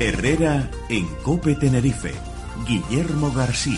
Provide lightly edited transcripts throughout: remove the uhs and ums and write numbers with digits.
Herrera en COPE Tenerife. Guillermo García.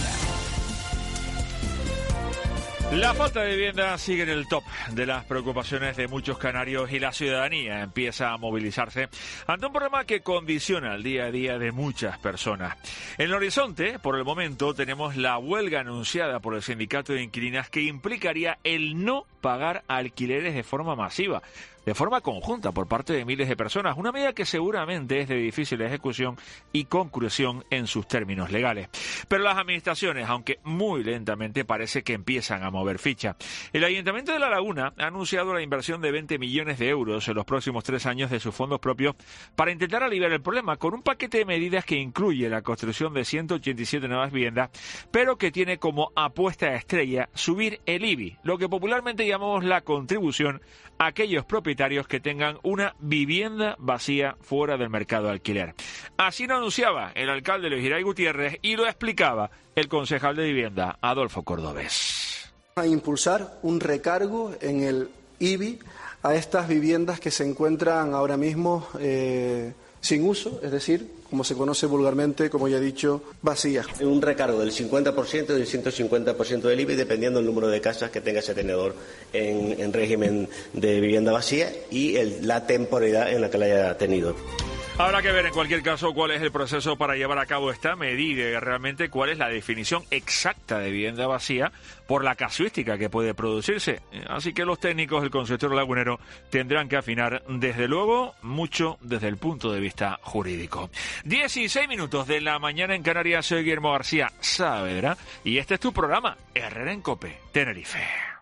La falta de vivienda sigue en el top de las preocupaciones de muchos canarios y la ciudadanía empieza a movilizarse ante un problema que condiciona el día a día de muchas personas. En el horizonte, por el momento, tenemos la huelga anunciada por el sindicato de inquilinas que implicaría el no pagar alquileres de forma masiva, de forma conjunta por parte de miles de personas, una medida que seguramente es de difícil ejecución y conclusión en sus términos legales. Pero las administraciones, aunque muy lentamente, parece que empiezan a mover ficha. El Ayuntamiento de La Laguna ha anunciado la inversión de 20 millones de euros en los próximos 3 años de sus fondos propios para intentar aliviar el problema, con un paquete de medidas que incluye la construcción de 187 nuevas viviendas, pero que tiene como apuesta estrella subir el IBI, lo que popularmente llamamos la contribución a aquellos propietarios que tengan una vivienda vacía fuera del mercado de alquiler. Así lo anunciaba el alcalde Luis Giray Gutiérrez y lo explicaba el concejal de vivienda Adolfo Cordobés. A impulsar un recargo en el IBI a estas viviendas que se encuentran ahora mismo sin uso, es decir, como se conoce vulgarmente, como ya he dicho, vacías. Un recargo del 50% y del 150% del IBI, dependiendo del número de casas que tenga ese tenedor en régimen de vivienda vacía y la temporalidad en la que la haya tenido. Habrá que ver en cualquier caso cuál es el proceso para llevar a cabo esta medida y realmente cuál es la definición exacta de vivienda vacía por la casuística que puede producirse. Así que los técnicos del consistorio lagunero tendrán que afinar, desde luego, mucho desde el punto de vista jurídico. 16 minutos de la mañana en Canarias. Soy Guillermo García Saavedra y este es tu programa Herrera en COPE Tenerife.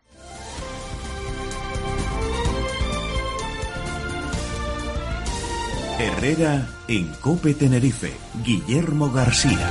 Herrera en COPE Tenerife. Guillermo García.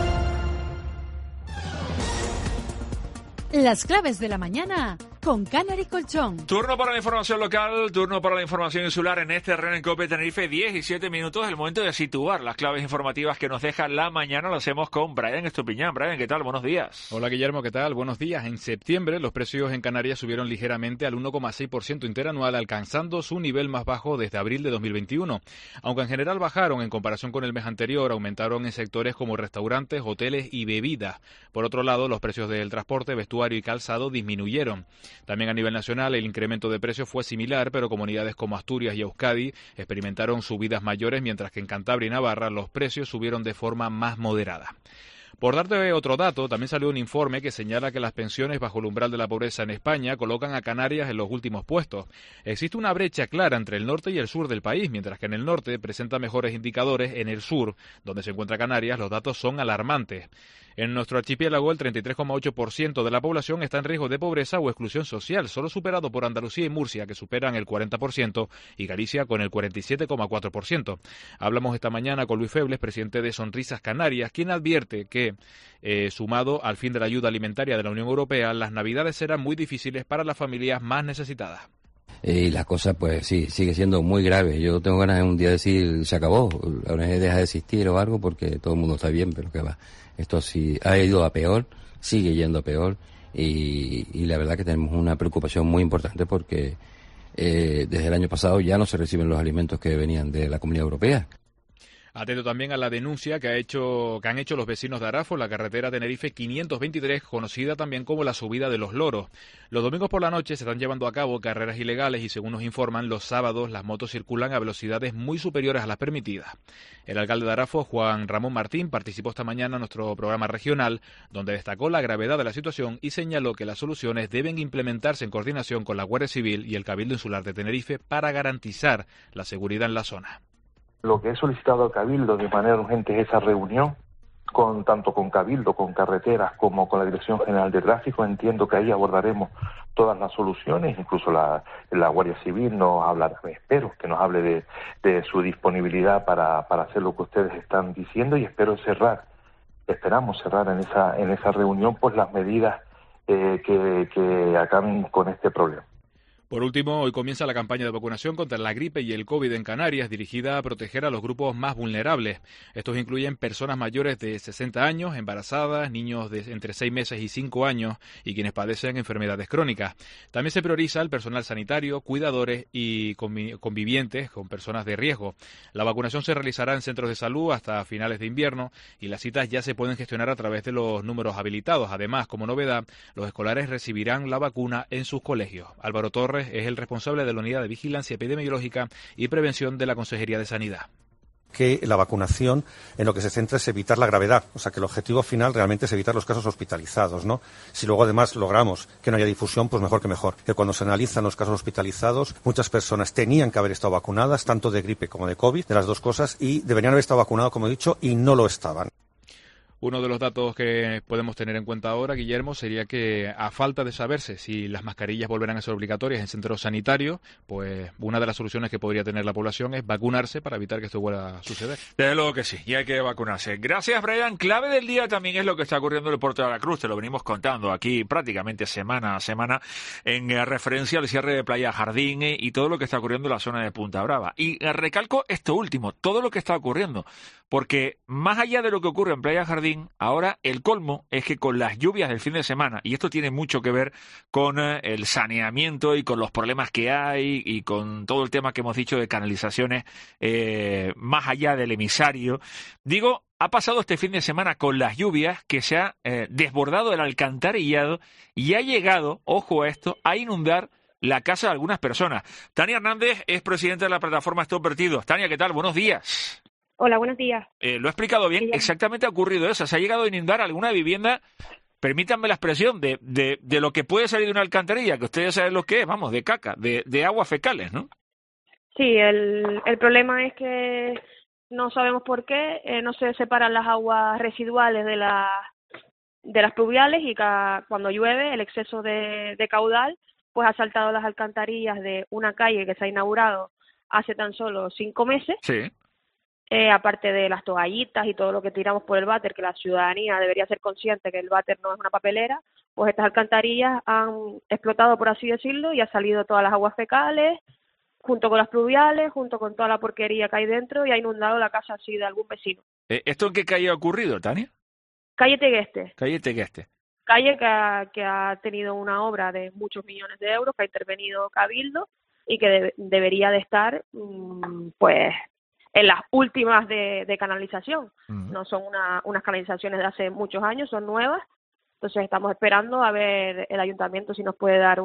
Las claves de la mañana con Canary Colchón. Turno para la información local, turno para la información insular en este Herrera en COPE Tenerife. 17 minutos, el momento de situar las claves informativas que nos deja la mañana. Lo hacemos con Brian Estupiñán. Brian, ¿qué tal? Buenos días. Hola Guillermo, ¿qué tal? Buenos días. En septiembre los precios en Canarias subieron ligeramente al 1,6% interanual, alcanzando su nivel más bajo desde abril de 2021. Aunque en general bajaron en comparación con el mes anterior, aumentaron en sectores como restaurantes, hoteles y bebidas. Por otro lado, los precios del transporte, vestuario y calzado disminuyeron. También a nivel nacional el incremento de precios fue similar, pero comunidades como Asturias y Euskadi experimentaron subidas mayores, mientras que en Cantabria y Navarra los precios subieron de forma más moderada. Por darte otro dato, también salió un informe que señala que las pensiones bajo el umbral de la pobreza en España colocan a Canarias en los últimos puestos. Existe una brecha clara entre el norte y el sur del país, mientras que en el norte presenta mejores indicadores, en el sur, donde se encuentra Canarias, los datos son alarmantes. En nuestro archipiélago, el 33,8% de la población está en riesgo de pobreza o exclusión social, solo superado por Andalucía y Murcia, que superan el 40%, y Galicia con el 47,4%. Hablamos esta mañana con Luis Febles, presidente de Sonrisas Canarias, quien advierte que, sumado al fin de la ayuda alimentaria de la Unión Europea, las Navidades serán muy difíciles para las familias más necesitadas. Y la cosa, pues sí, sigue siendo muy grave. Yo tengo ganas de un día decir, se acabó, la ONG deja de existir o algo, porque todo el mundo está bien, pero que va. Esto sí ha ido a peor, sigue yendo a peor, y la verdad que tenemos una preocupación muy importante porque desde el año pasado ya no se reciben los alimentos que venían de la Comunidad Europea. Atento también a la denuncia que han hecho los vecinos de Arafo, la carretera Tenerife 523, conocida también como la subida de los loros. Los domingos por la noche se están llevando a cabo carreras ilegales y, según nos informan, los sábados las motos circulan a velocidades muy superiores a las permitidas. El alcalde de Arafo, Juan Ramón Martín, participó esta mañana en nuestro programa regional, donde destacó la gravedad de la situación y señaló que las soluciones deben implementarse en coordinación con la Guardia Civil y el Cabildo Insular de Tenerife para garantizar la seguridad en la zona. Lo que he solicitado al Cabildo de manera urgente es esa reunión, tanto con Cabildo, con Carreteras, como con la Dirección General de Tráfico. Entiendo que ahí abordaremos todas las soluciones, incluso la Guardia Civil nos hablará, espero que nos hable de su disponibilidad para hacer lo que ustedes están diciendo, y esperamos cerrar en esa reunión pues las medidas que acaben con este problema. Por último, hoy comienza la campaña de vacunación contra la gripe y el COVID en Canarias, dirigida a proteger a los grupos más vulnerables. Estos incluyen personas mayores de 60 años, embarazadas, niños de entre 6 meses y 5 años y quienes padecen enfermedades crónicas. También se prioriza el personal sanitario, cuidadores y convivientes con personas de riesgo. La vacunación se realizará en centros de salud hasta finales de invierno y las citas ya se pueden gestionar a través de los números habilitados. Además, como novedad, los escolares recibirán la vacuna en sus colegios. Álvaro Torres es el responsable de la Unidad de Vigilancia Epidemiológica y Prevención de la Consejería de Sanidad. Que la vacunación en lo que se centra es evitar la gravedad, o sea que el objetivo final realmente es evitar los casos hospitalizados, ¿no? Si luego además logramos que no haya difusión, pues mejor que mejor. Que cuando se analizan los casos hospitalizados, muchas personas tenían que haber estado vacunadas, tanto de gripe como de COVID, de las dos cosas, y deberían haber estado vacunados, como he dicho, y no lo estaban. Uno de los datos que podemos tener en cuenta ahora, Guillermo, sería que a falta de saberse si las mascarillas volverán a ser obligatorias en centros sanitarios, pues una de las soluciones que podría tener la población es vacunarse para evitar que esto vuelva a suceder. Desde luego que sí, y hay que vacunarse. Gracias, Brian. Clave del día también es lo que está ocurriendo en el puerto de la Cruz. Te lo venimos contando aquí prácticamente semana a semana en referencia al cierre de Playa Jardín y todo lo que está ocurriendo en la zona de Punta Brava. Y recalco esto último, todo lo que está ocurriendo, porque más allá de lo que ocurre en Playa Jardín, ahora el colmo es que con las lluvias del fin de semana, y esto tiene mucho que ver con el saneamiento y con los problemas que hay y con todo el tema que hemos dicho de canalizaciones más allá del emisario, digo, ha pasado este fin de semana con las lluvias que se ha desbordado el alcantarillado y ha llegado, ojo a esto, a inundar la casa de algunas personas. Tania Hernández es presidenta de la plataforma Stop Vertidos. Tania, ¿qué tal? Buenos días. Hola, buenos días. Lo he explicado bien. Exactamente ha ocurrido eso. Se ha llegado a inundar alguna vivienda, permítanme la expresión, de lo que puede salir de una alcantarilla, que ustedes saben lo que es, vamos, de caca, de aguas fecales, ¿no? Sí, el problema es que no sabemos por qué no se separan las aguas residuales de las pluviales y cuando llueve el exceso de caudal pues ha saltado las alcantarillas de una calle que se ha inaugurado hace tan solo 5 meses. Sí. Aparte de las toallitas y todo lo que tiramos por el váter, que la ciudadanía debería ser consciente que el váter no es una papelera, pues estas alcantarillas han explotado, por así decirlo, y ha salido todas las aguas fecales, junto con las pluviales, junto con toda la porquería que hay dentro, y ha inundado la casa así de algún vecino. ¿Esto en qué calle ha ocurrido, Tania? Calle Tegueste. Calle Tegueste. Calle que ha tenido una obra de muchos millones de euros, que ha intervenido Cabildo, y que debería de estar, pues, en las últimas de canalización. No son unas canalizaciones de hace muchos años, son nuevas. Entonces estamos esperando a ver el ayuntamiento si nos puede dar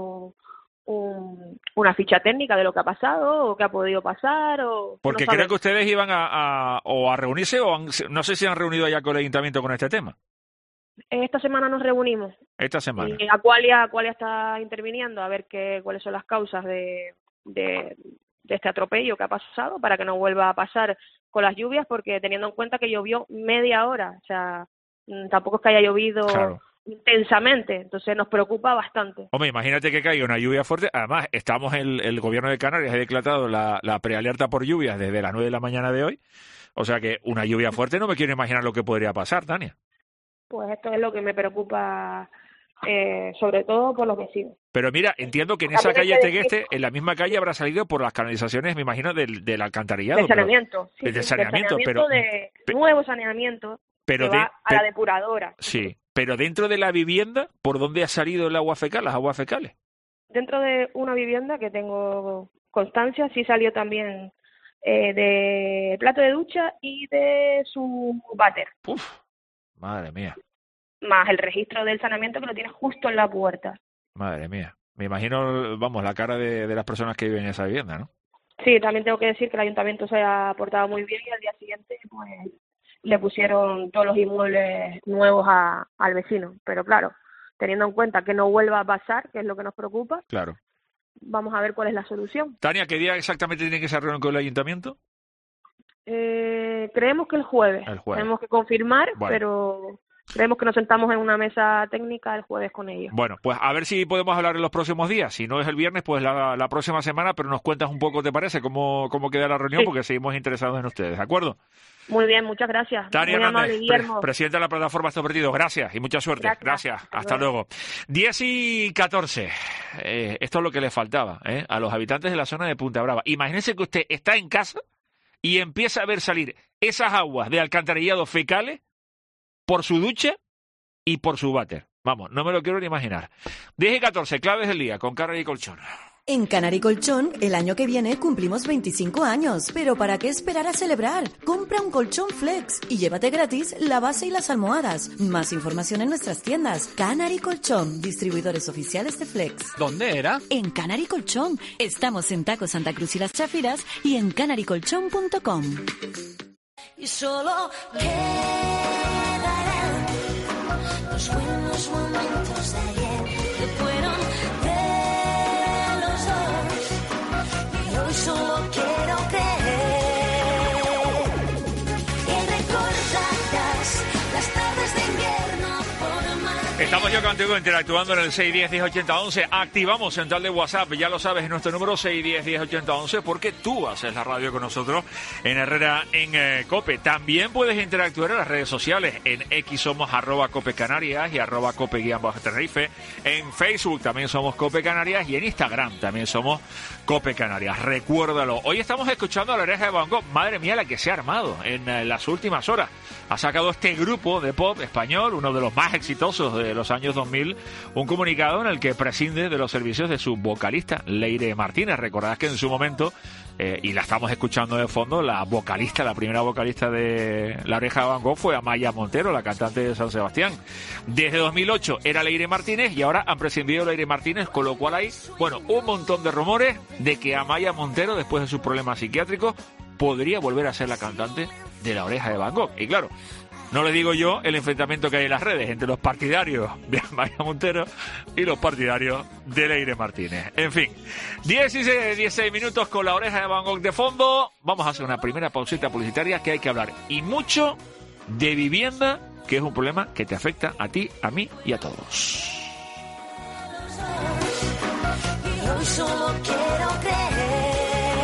una ficha técnica de lo que ha pasado o qué ha podido pasar. Porque creo que ustedes iban a reunirse o no sé si han reunido ya con el ayuntamiento con este tema. Esta semana nos reunimos. Esta semana. Y Aqualia está interviniendo a ver cuáles son las causas de este atropello que ha pasado para que no vuelva a pasar con las lluvias, porque teniendo en cuenta que llovió media hora, o sea, tampoco es que haya llovido intensamente, entonces nos preocupa bastante. Hombre, imagínate que caiga una lluvia fuerte. Además, el gobierno de Canarias ha declarado la prealerta por lluvias desde las 9 de la mañana de hoy, o sea que una lluvia fuerte no me quiero imaginar lo que podría pasar, Tania. Pues esto es lo que me preocupa, sobre todo por los vecinos. Pero mira, entiendo que en esa calle Tegueste, en la misma calle habrá salido por las canalizaciones, me imagino, del alcantarillado. De saneamiento, de saneamiento, pero nuevo saneamiento que va a la depuradora. Sí, pero dentro de la vivienda, ¿por dónde ha salido el agua fecal, las aguas fecales? Dentro de una vivienda que tengo constancia, sí salió también de plato de ducha y de su váter. Uf, madre mía. Más el registro del saneamiento que lo tiene justo en la puerta. Madre mía. Me imagino, vamos, la cara de las personas que viven en esa vivienda, ¿no? Sí, también tengo que decir que el ayuntamiento se ha portado muy bien y al día siguiente pues le pusieron todos los inmuebles nuevos al vecino. Pero claro, teniendo en cuenta que no vuelva a pasar, que es lo que nos preocupa, claro, vamos a ver cuál es la solución. Tania, ¿qué día exactamente tiene que ser reunión con el ayuntamiento? Creemos que el jueves. Tenemos que confirmar, bueno, pero Creemos que nos sentamos en una mesa técnica el jueves con ellos. Bueno, pues a ver si podemos hablar en los próximos días. Si no es el viernes, pues la próxima semana, pero nos cuentas un poco, ¿te parece? ¿Cómo queda la reunión? Sí. Porque seguimos interesados en ustedes, ¿de acuerdo? Muy bien, muchas gracias. Tania Hernández, presidenta de la plataforma Estos Partidos. Gracias y mucha suerte. Gracias. Hasta luego. 10:14. Esto es lo que le faltaba a los habitantes de la zona de Punta Brava. Imagínense que usted está en casa y empieza a ver salir esas aguas de alcantarillado fecales por su ducha y por su váter. Vamos, no me lo quiero ni imaginar. 10:14, claves del día con Canary Colchón. En Canary Colchón, el año que viene cumplimos 25 años. ¿Pero para qué esperar a celebrar? Compra un colchón Flex y llévate gratis la base y las almohadas. Más información en nuestras tiendas. Canary Colchón, distribuidores oficiales de Flex. ¿Dónde era? En Canary Colchón. Estamos en Taco Santa Cruz y Las Chafiras y en canarycolchón.com. Y solo quedarán los buenos momentos de ayer que fueron de los dos. Y hoy solo quiero creer que recordarás las tardes de invierno por mar. Estamos yo contigo interactuando en el 610-1080-11. Activamos central de WhatsApp, ya lo sabes, en nuestro número 610-1080-11, porque tú haces la radio con nosotros en Herrera en COPE. También puedes interactuar en las redes sociales. En X somos @COPE Canarias y @COPE_Tenerife. En Facebook también somos COPE Canarias y en Instagram también somos COPE Canarias. Recuérdalo. Hoy estamos escuchando a La Oreja de Van Gogh. Madre mía, la que se ha armado en las últimas horas. Ha sacado este grupo de pop español, uno de los más exitosos de los años 2000, un comunicado en el que prescinde de los servicios de su vocalista, Leire Martínez. Recordad que en su momento, y la estamos escuchando de fondo, la primera vocalista de La Oreja de Van Gogh fue Amaya Montero, la cantante de San Sebastián. Desde 2008 era Leire Martínez y ahora han prescindido de Leire Martínez, con lo cual hay, un montón de rumores de que Amaya Montero, después de sus problemas psiquiátricos, podría volver a ser la cantante de La Oreja de Van Gogh. Y claro, no le digo yo el enfrentamiento que hay en las redes entre los partidarios de Amaya Montero y los partidarios de Leire Martínez. En fin, 16 minutos con La Oreja de Van Gogh de fondo. Vamos a hacer una primera pausita publicitaria, que hay que hablar y mucho de vivienda, que es un problema que te afecta a ti, a mí y a todos. Y hoy solo quiero creer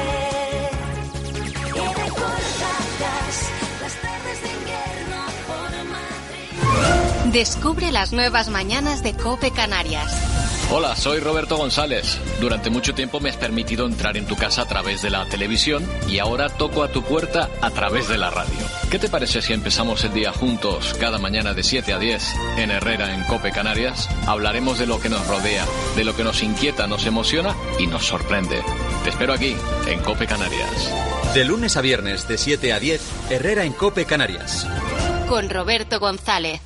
que recordarás las tardes de invierno por Madrid. Descubre las nuevas mañanas de COPE Canarias. Hola, soy Roberto González. Durante mucho tiempo me has permitido entrar en tu casa a través de la televisión y ahora toco a tu puerta a través de la radio. ¿Qué te parece si empezamos el día juntos cada mañana de 7 a 10 en Herrera en COPE Canarias? Hablaremos de lo que nos rodea, de lo que nos inquieta, nos emociona y nos sorprende. Te espero aquí, en COPE Canarias. De lunes a viernes de 7 a 10, Herrera en COPE Canarias. Con Roberto González.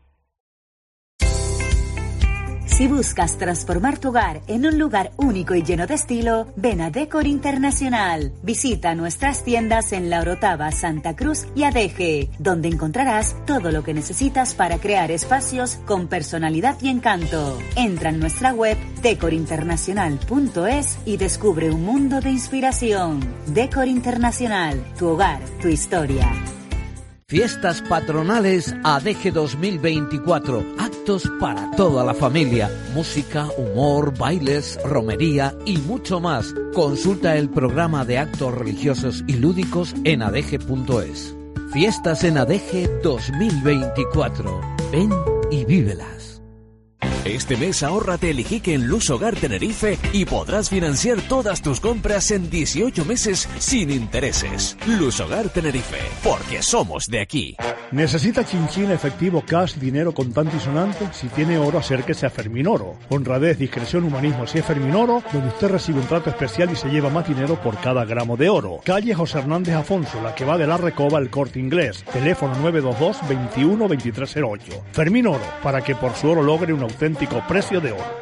Si buscas transformar tu hogar en un lugar único y lleno de estilo, ven a Decor Internacional. Visita nuestras tiendas en La Orotava, Santa Cruz y Adeje, donde encontrarás todo lo que necesitas para crear espacios con personalidad y encanto. Entra en nuestra web decorinternacional.es y descubre un mundo de inspiración. Decor Internacional, tu hogar, tu historia. Fiestas patronales Adeje 2024. Actos para toda la familia. Música, humor, bailes, romería y mucho más. Consulta el programa de actos religiosos y lúdicos en adeje.es. Fiestas en Adeje 2024. Ven y vívelas. Este mes ahórrate el Iquique en Luz Hogar Tenerife y podrás financiar todas tus compras en 18 meses sin intereses. Luz Hogar Tenerife, porque somos de aquí. ¿Necesita chinchín, efectivo, cash, dinero contante y sonante? Si tiene oro, acérquese a Fermín Oro. Honradez, discreción, humanismo. Si es Fermín Oro, donde usted recibe un trato especial y se lleva más dinero por cada gramo de oro. Calle José Hernández Afonso, la que va de la Recoba al Corte Inglés. Teléfono 922 21 2308. Fermín Oro, para que por su oro logre un auténtico precio de oro.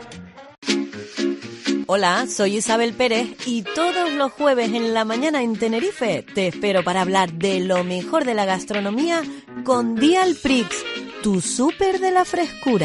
Hola, soy Isabel Pérez y todos los jueves en la mañana en Tenerife te espero para hablar de lo mejor de la gastronomía con Dial Prix, tu súper de la frescura.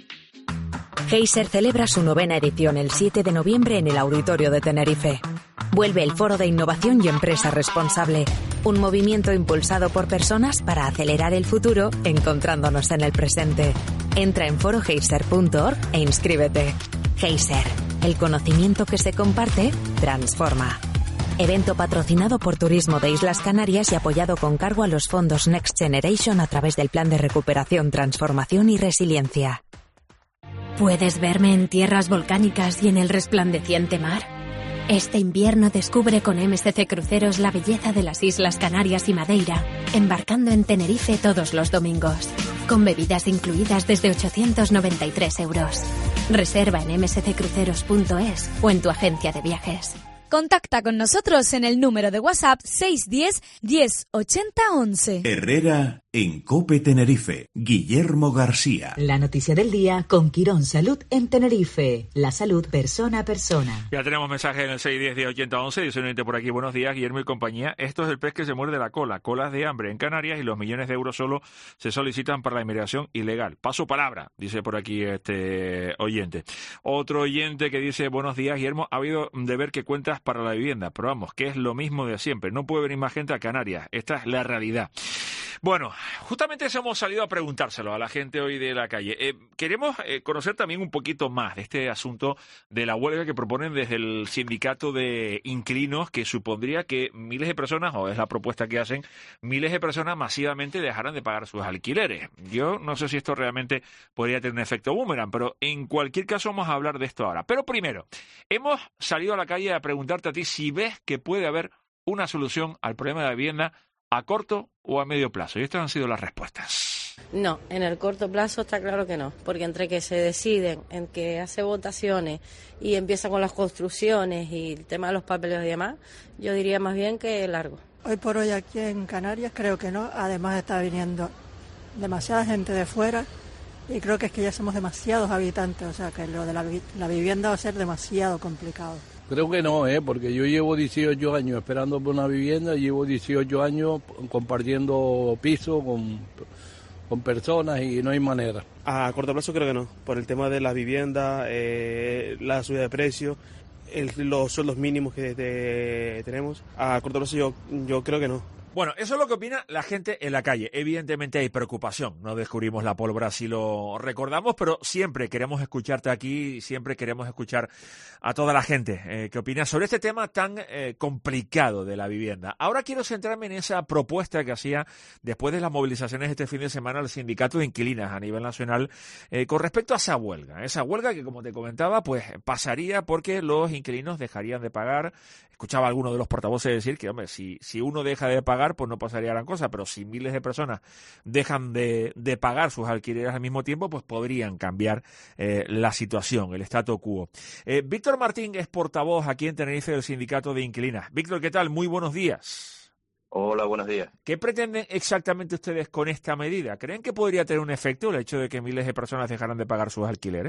Geyser celebra su 9ª edición el 7 de noviembre en el Auditorio de Tenerife. Vuelve el Foro de Innovación y Empresa Responsable, un movimiento impulsado por personas para acelerar el futuro encontrándonos en el presente. Entra en foroheiser.org e inscríbete. Heiser, el conocimiento que se comparte, transforma. Evento patrocinado por Turismo de Islas Canarias y apoyado con cargo a los fondos Next Generation a través del Plan de Recuperación, Transformación y Resiliencia. ¿Puedes verme en tierras volcánicas y en el resplandeciente mar? Este invierno descubre con MSC Cruceros la belleza de las Islas Canarias y Madeira, embarcando en Tenerife todos los domingos, con bebidas incluidas desde 893 euros. Reserva en msccruceros.es o en tu agencia de viajes. Contacta con nosotros en el número de WhatsApp 610 10 80 11. Herrera en COPE Tenerife. Guillermo García. La noticia del día con Quirón Salud en Tenerife. La salud persona a persona. Ya tenemos mensaje en el 610 10 80 11. Dice un oyente por aquí: buenos días, Guillermo y compañía. Esto es el pez que se muerde la cola. Colas de hambre en Canarias y los millones de euros solo se solicitan para la inmigración ilegal. Paso palabra, dice por aquí este oyente. Otro oyente que dice: buenos días, Guillermo. Ha habido deber que cuentas para la vivienda, pero vamos, que es lo mismo de siempre. No puede venir más gente a Canarias. Esta es la realidad. Bueno, justamente eso hemos salido a preguntárselo a la gente hoy de la calle. Queremos conocer también un poquito más de este asunto de la huelga que proponen desde el sindicato de inquilinos, que supondría que miles de personas, o es la propuesta que hacen, miles de personas masivamente dejaran de pagar sus alquileres. Yo no sé si esto realmente podría tener un efecto boomerang, pero en cualquier caso vamos a hablar de esto ahora. Pero primero, hemos salido a la calle a preguntarte a ti si ves que puede haber una solución al problema de la vivienda a corto o a medio plazo. Y estas han sido las respuestas. No, en el corto plazo está claro que no, porque entre que se deciden, en que hace votaciones y empieza con las construcciones y el tema de los papeles y demás, yo diría más bien que largo. Hoy por hoy aquí en Canarias creo que no, además está viniendo demasiada gente de fuera y creo que es que ya somos demasiados habitantes, o sea que lo de la vivienda va a ser demasiado complicado. Creo que no, porque yo llevo 18 años esperando por una vivienda, llevo 18 años compartiendo piso con personas y no hay manera. A corto plazo creo que no, por el tema de la vivienda, la subida de precios, los sueldos mínimos que tenemos. A corto plazo yo creo que no. Bueno, eso es lo que opina la gente en la calle. Evidentemente hay preocupación, no descubrimos la pólvora si lo recordamos, pero siempre queremos escucharte aquí, siempre queremos escuchar a toda la gente que opina sobre este tema tan complicado de la vivienda. Ahora quiero centrarme en esa propuesta que hacía después de las movilizaciones este fin de semana el sindicato de inquilinas a nivel nacional con respecto a esa huelga que, como te comentaba, pues pasaría porque los inquilinos dejarían de pagar. Escuchaba a algunos de los portavoces decir que, hombre, si uno deja de pagar, pues no pasaría gran cosa, pero si miles de personas dejan de pagar sus alquileres al mismo tiempo, pues podrían cambiar la situación, el statu quo. Víctor Martín es portavoz aquí en Tenerife del sindicato de inquilinas. Víctor, ¿qué tal? Muy buenos días. Hola, buenos días. ¿Qué pretenden exactamente ustedes con esta medida? ¿Creen que podría tener un efecto el hecho de que miles de personas dejaran de pagar sus alquileres?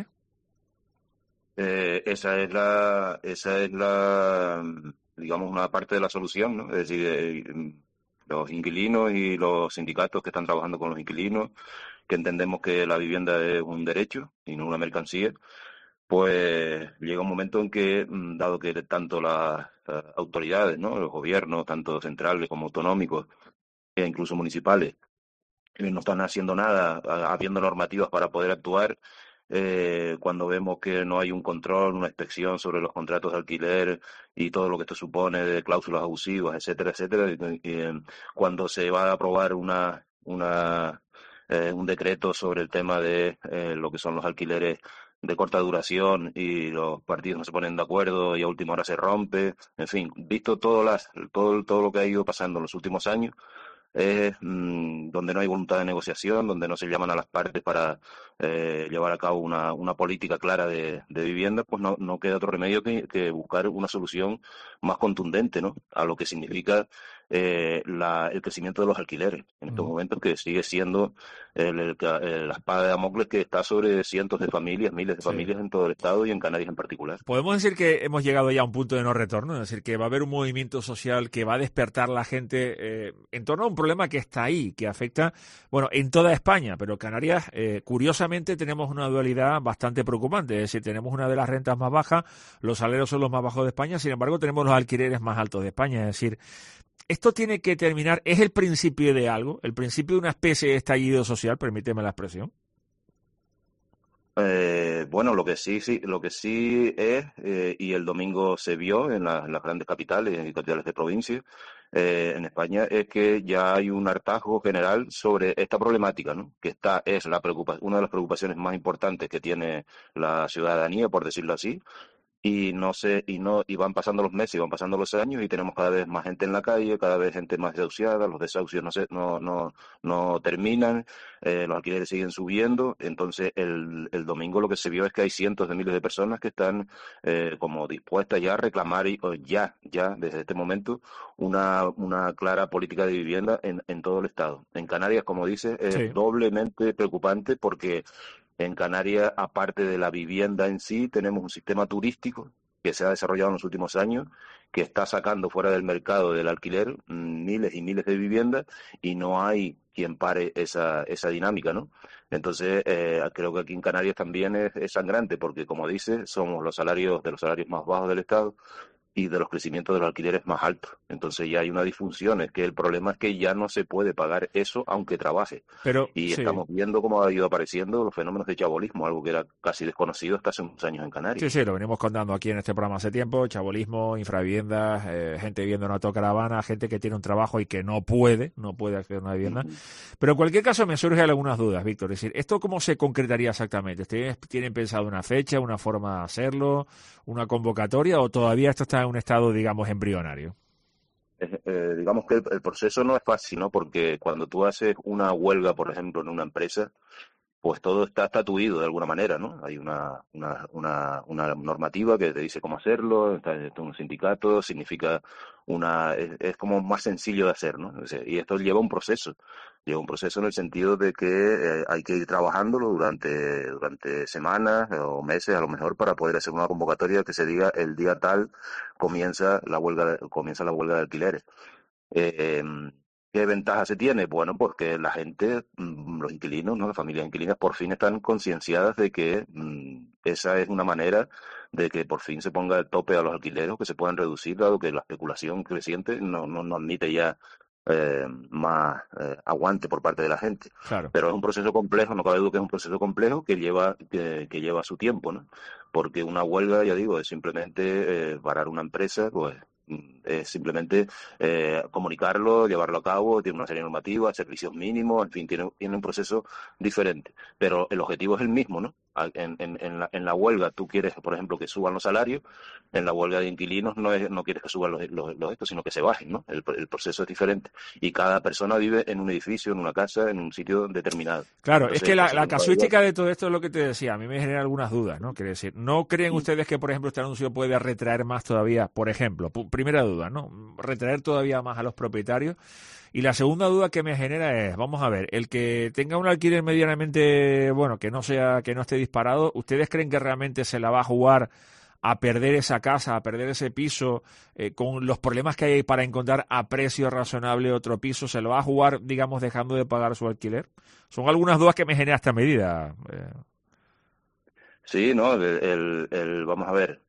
Esa es la, digamos, una parte de la solución, ¿no? Es decir, los inquilinos y los sindicatos que están trabajando con los inquilinos, que entendemos que la vivienda es un derecho y no una mercancía, pues llega un momento en que, dado que tanto las autoridades, ¿no? Los gobiernos, tanto centrales como autonómicos e incluso municipales, no están haciendo nada, habiendo normativas para poder actuar. Cuando vemos que no hay un control, una inspección sobre los contratos de alquiler y todo lo que esto supone de cláusulas abusivas, etcétera, etcétera, cuando se va a aprobar un decreto sobre el tema de lo que son los alquileres de corta duración y los partidos no se ponen de acuerdo y a última hora se rompe, en fin, visto todo lo que ha ido pasando en los últimos años, donde no hay voluntad de negociación, donde no se llaman a las partes para llevar a cabo una política clara de vivienda, pues no queda otro remedio que buscar una solución más contundente, ¿no? A lo que significa el crecimiento de los alquileres en estos momentos, que sigue siendo la espada de Damocles que está sobre cientos de familias, miles de familias en todo el estado y en Canarias en particular. Podemos decir que hemos llegado ya a un punto de no retorno, es decir, que va a haber un movimiento social que va a despertar la gente en torno a un problema que está ahí, que afecta, bueno, en toda España, pero Canarias, curiosamente, tenemos una dualidad bastante preocupante, es decir, tenemos una de las rentas más bajas, los salarios son los más bajos de España, sin embargo, tenemos los alquileres más altos de España, es decir, esto tiene que terminar, ¿es el principio de algo? ¿El principio de una especie de estallido social? Permíteme la expresión. Bueno, lo que sí es, y el domingo se vio en las grandes capitales y capitales de provincia, en España, es que ya hay un hartazgo general sobre esta problemática, ¿no? Que es una de las preocupaciones más importantes que tiene la ciudadanía, por decirlo así. Y van pasando los meses y van pasando los años y tenemos cada vez más gente en la calle, cada vez gente más desahuciada, los desahucios no terminan, los alquileres siguen subiendo. Entonces el domingo lo que se vio es que hay cientos de miles de personas que están como dispuestas ya a reclamar ya desde este momento una clara política de vivienda en todo el estado. En Canarias, como dices, es doblemente preocupante porque en Canarias, aparte de la vivienda en sí, tenemos un sistema turístico que se ha desarrollado en los últimos años, que está sacando fuera del mercado del alquiler miles y miles de viviendas y no hay quien pare esa dinámica, ¿no? Entonces, creo que aquí en Canarias también es sangrante porque, como dice, somos de los salarios más bajos del Estado y de los crecimientos de los alquileres más altos. Entonces ya hay una disfunción, es que el problema es que ya no se puede pagar eso aunque trabaje. Estamos viendo cómo ha ido apareciendo los fenómenos de chabolismo, algo que era casi desconocido hasta hace unos años en Canarias. Sí, lo venimos contando aquí en este programa hace tiempo, chabolismo, infraviviendas, gente viviendo en autocaravana, gente que tiene un trabajo y que no puede acceder a una vivienda. Pero en cualquier caso me surgen algunas dudas, Víctor. Es decir, ¿esto cómo se concretaría exactamente? ¿Ustedes tienen pensado una fecha, una forma de hacerlo, una convocatoria o todavía esto está en un estado, digamos, embrionario? Digamos que el proceso no es fácil, ¿no? Porque cuando tú haces una huelga, por ejemplo, en una empresa, pues todo está estatuido de alguna manera, ¿no? Hay una normativa que te dice cómo hacerlo, está un sindicato, significa es como más sencillo de hacer, ¿no? Y esto lleva un proceso en el sentido de que hay que ir trabajándolo durante semanas o meses a lo mejor para poder hacer una convocatoria que se diga el día tal comienza la huelga de alquileres. ¿Qué ventaja se tiene? Bueno, pues que la gente, los inquilinos, ¿no? Las familias inquilinas por fin están concienciadas de que esa es una manera de que por fin se ponga el tope a los alquileres, que se puedan reducir, dado que la especulación creciente no admite ya más aguante por parte de la gente. Claro. Pero es un proceso complejo, no cabe duda que es un proceso complejo que lleva su tiempo, ¿no? Porque una huelga, ya digo, es simplemente parar una empresa, pues es simplemente comunicarlo, llevarlo a cabo, tiene una serie normativa, servicios mínimos, en fin, tiene un proceso diferente. Pero el objetivo es el mismo, ¿no? En la huelga tú quieres, por ejemplo, que suban los salarios, en la huelga de inquilinos no quieres que suban los estos, sino que se bajen, ¿no? El proceso es diferente. Y cada persona vive en un edificio, en una casa, en un sitio determinado. Claro, entonces, es que la casuística de todo esto es lo que te decía, a mí me genera algunas dudas, ¿no? Quiere decir, ¿no creen ustedes que, por ejemplo, este anuncio puede retraer más todavía, por ejemplo, primera duda, ¿no? Retraer todavía más a los propietarios? Y la segunda duda que me genera es, vamos a ver, el que tenga un alquiler medianamente, bueno, que no esté disparado, ¿ustedes creen que realmente se la va a jugar a perder esa casa, a perder ese piso, con los problemas que hay para encontrar a precio razonable otro piso? ¿Se lo va a jugar, digamos, dejando de pagar su alquiler? Son algunas dudas que me genera esta medida. Sí, no, vamos a ver.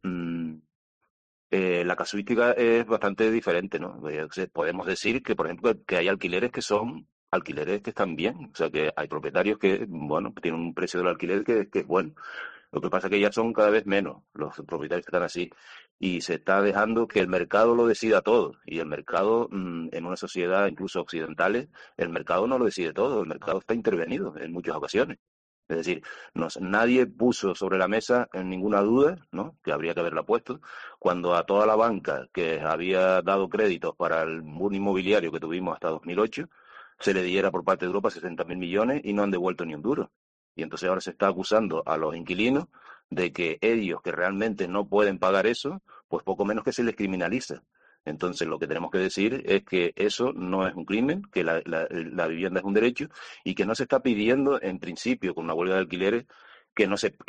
La casuística es bastante diferente, ¿no? Podemos decir que, por ejemplo, que hay alquileres que son alquileres que están bien, o sea, que hay propietarios que, bueno, tienen un precio del alquiler que es bueno. Lo que pasa es que ya son cada vez menos los propietarios que están así y se está dejando que el mercado lo decida todo. Y el mercado, en una sociedad incluso occidentales, el mercado no lo decide todo, el mercado está intervenido en muchas ocasiones. Es decir, nadie puso sobre la mesa en ninguna duda, ¿no?, que habría que haberla puesto, cuando a toda la banca que había dado créditos para el boom inmobiliario que tuvimos hasta 2008, se le diera por parte de Europa 60.000 millones y no han devuelto ni un duro. Y entonces ahora se está acusando a los inquilinos de que ellos, que realmente no pueden pagar eso, pues poco menos que se les criminaliza. Entonces, lo que tenemos que decir es que eso no es un crimen, que la vivienda es un derecho y que no se está pidiendo, en principio, con una huelga de alquileres, que no se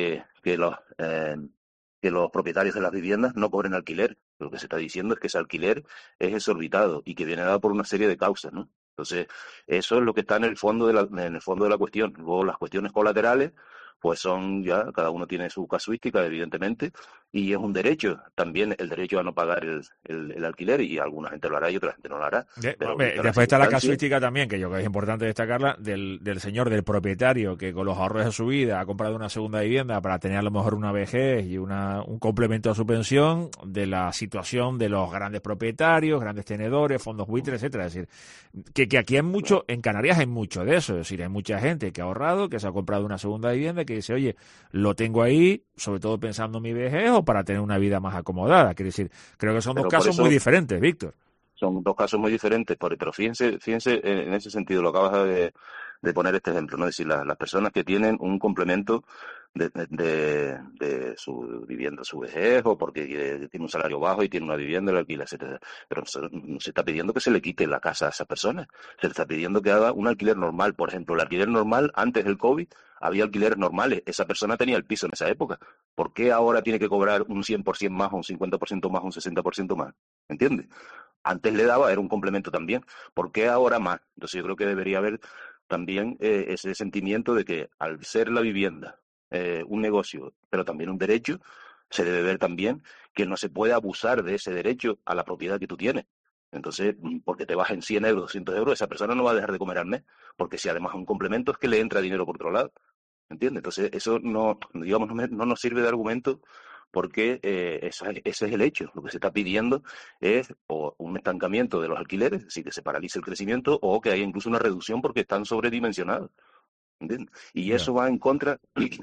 que los propietarios de las viviendas no cobren alquiler. Lo que se está diciendo es que ese alquiler es exorbitado y que viene dado por una serie de causas, ¿no? Entonces, eso es lo que está en el fondo de la cuestión. Luego, las cuestiones colaterales, pues son ya, cada uno tiene su casuística, evidentemente, y es un derecho, también el derecho a no pagar el alquiler, y alguna gente lo hará y otra gente no lo hará. Pero después está la casuística también, que yo creo que es importante destacarla, del señor, del propietario, que con los ahorros de su vida ha comprado una segunda vivienda para tener a lo mejor una vejez y un complemento a su pensión, de la situación de los grandes propietarios, grandes tenedores, fondos buitres, etcétera. Es decir, que aquí en Canarias hay mucho de eso, es decir, hay mucha gente que ha ahorrado, que se ha comprado una segunda vivienda, que dice, oye, lo tengo ahí, sobre todo pensando en mi vejez o para tener una vida más acomodada. Quiere decir, creo que son dos casos muy diferentes, Víctor. Son dos casos muy diferentes, pero fíjense en ese sentido, lo acabas de poner este ejemplo, ¿no? Es decir, las personas que tienen un complemento de su vivienda, su vejez, o porque tiene un salario bajo y tiene una vivienda, la alquila, etcétera. Pero no se está pidiendo que se le quite la casa a esa persona. Se le está pidiendo que haga un alquiler normal. Por ejemplo, el alquiler normal, antes del COVID, había alquileres normales. Esa persona tenía el piso en esa época. ¿Por qué ahora tiene que cobrar un 100% más, un 50% más, un 60% más? ¿Entiendes? Antes le daba, era un complemento también. ¿Por qué ahora más? Entonces yo creo que debería haber también ese sentimiento de que al ser la vivienda un negocio, pero también un derecho, se debe ver también que no se puede abusar de ese derecho a la propiedad que tú tienes. Entonces, porque te bajen 100 euros, 200 euros, esa persona no va a dejar de comer al mes, porque si además es un complemento es que le entra dinero por otro lado. ¿Entiendes? Entonces, eso no nos sirve de argumento, porque ese es el hecho. Lo que se está pidiendo es o un estancamiento de los alquileres, es decir, que se paralice el crecimiento, o que haya incluso una reducción porque están sobredimensionados. ¿Entiendes? Y eso va en contra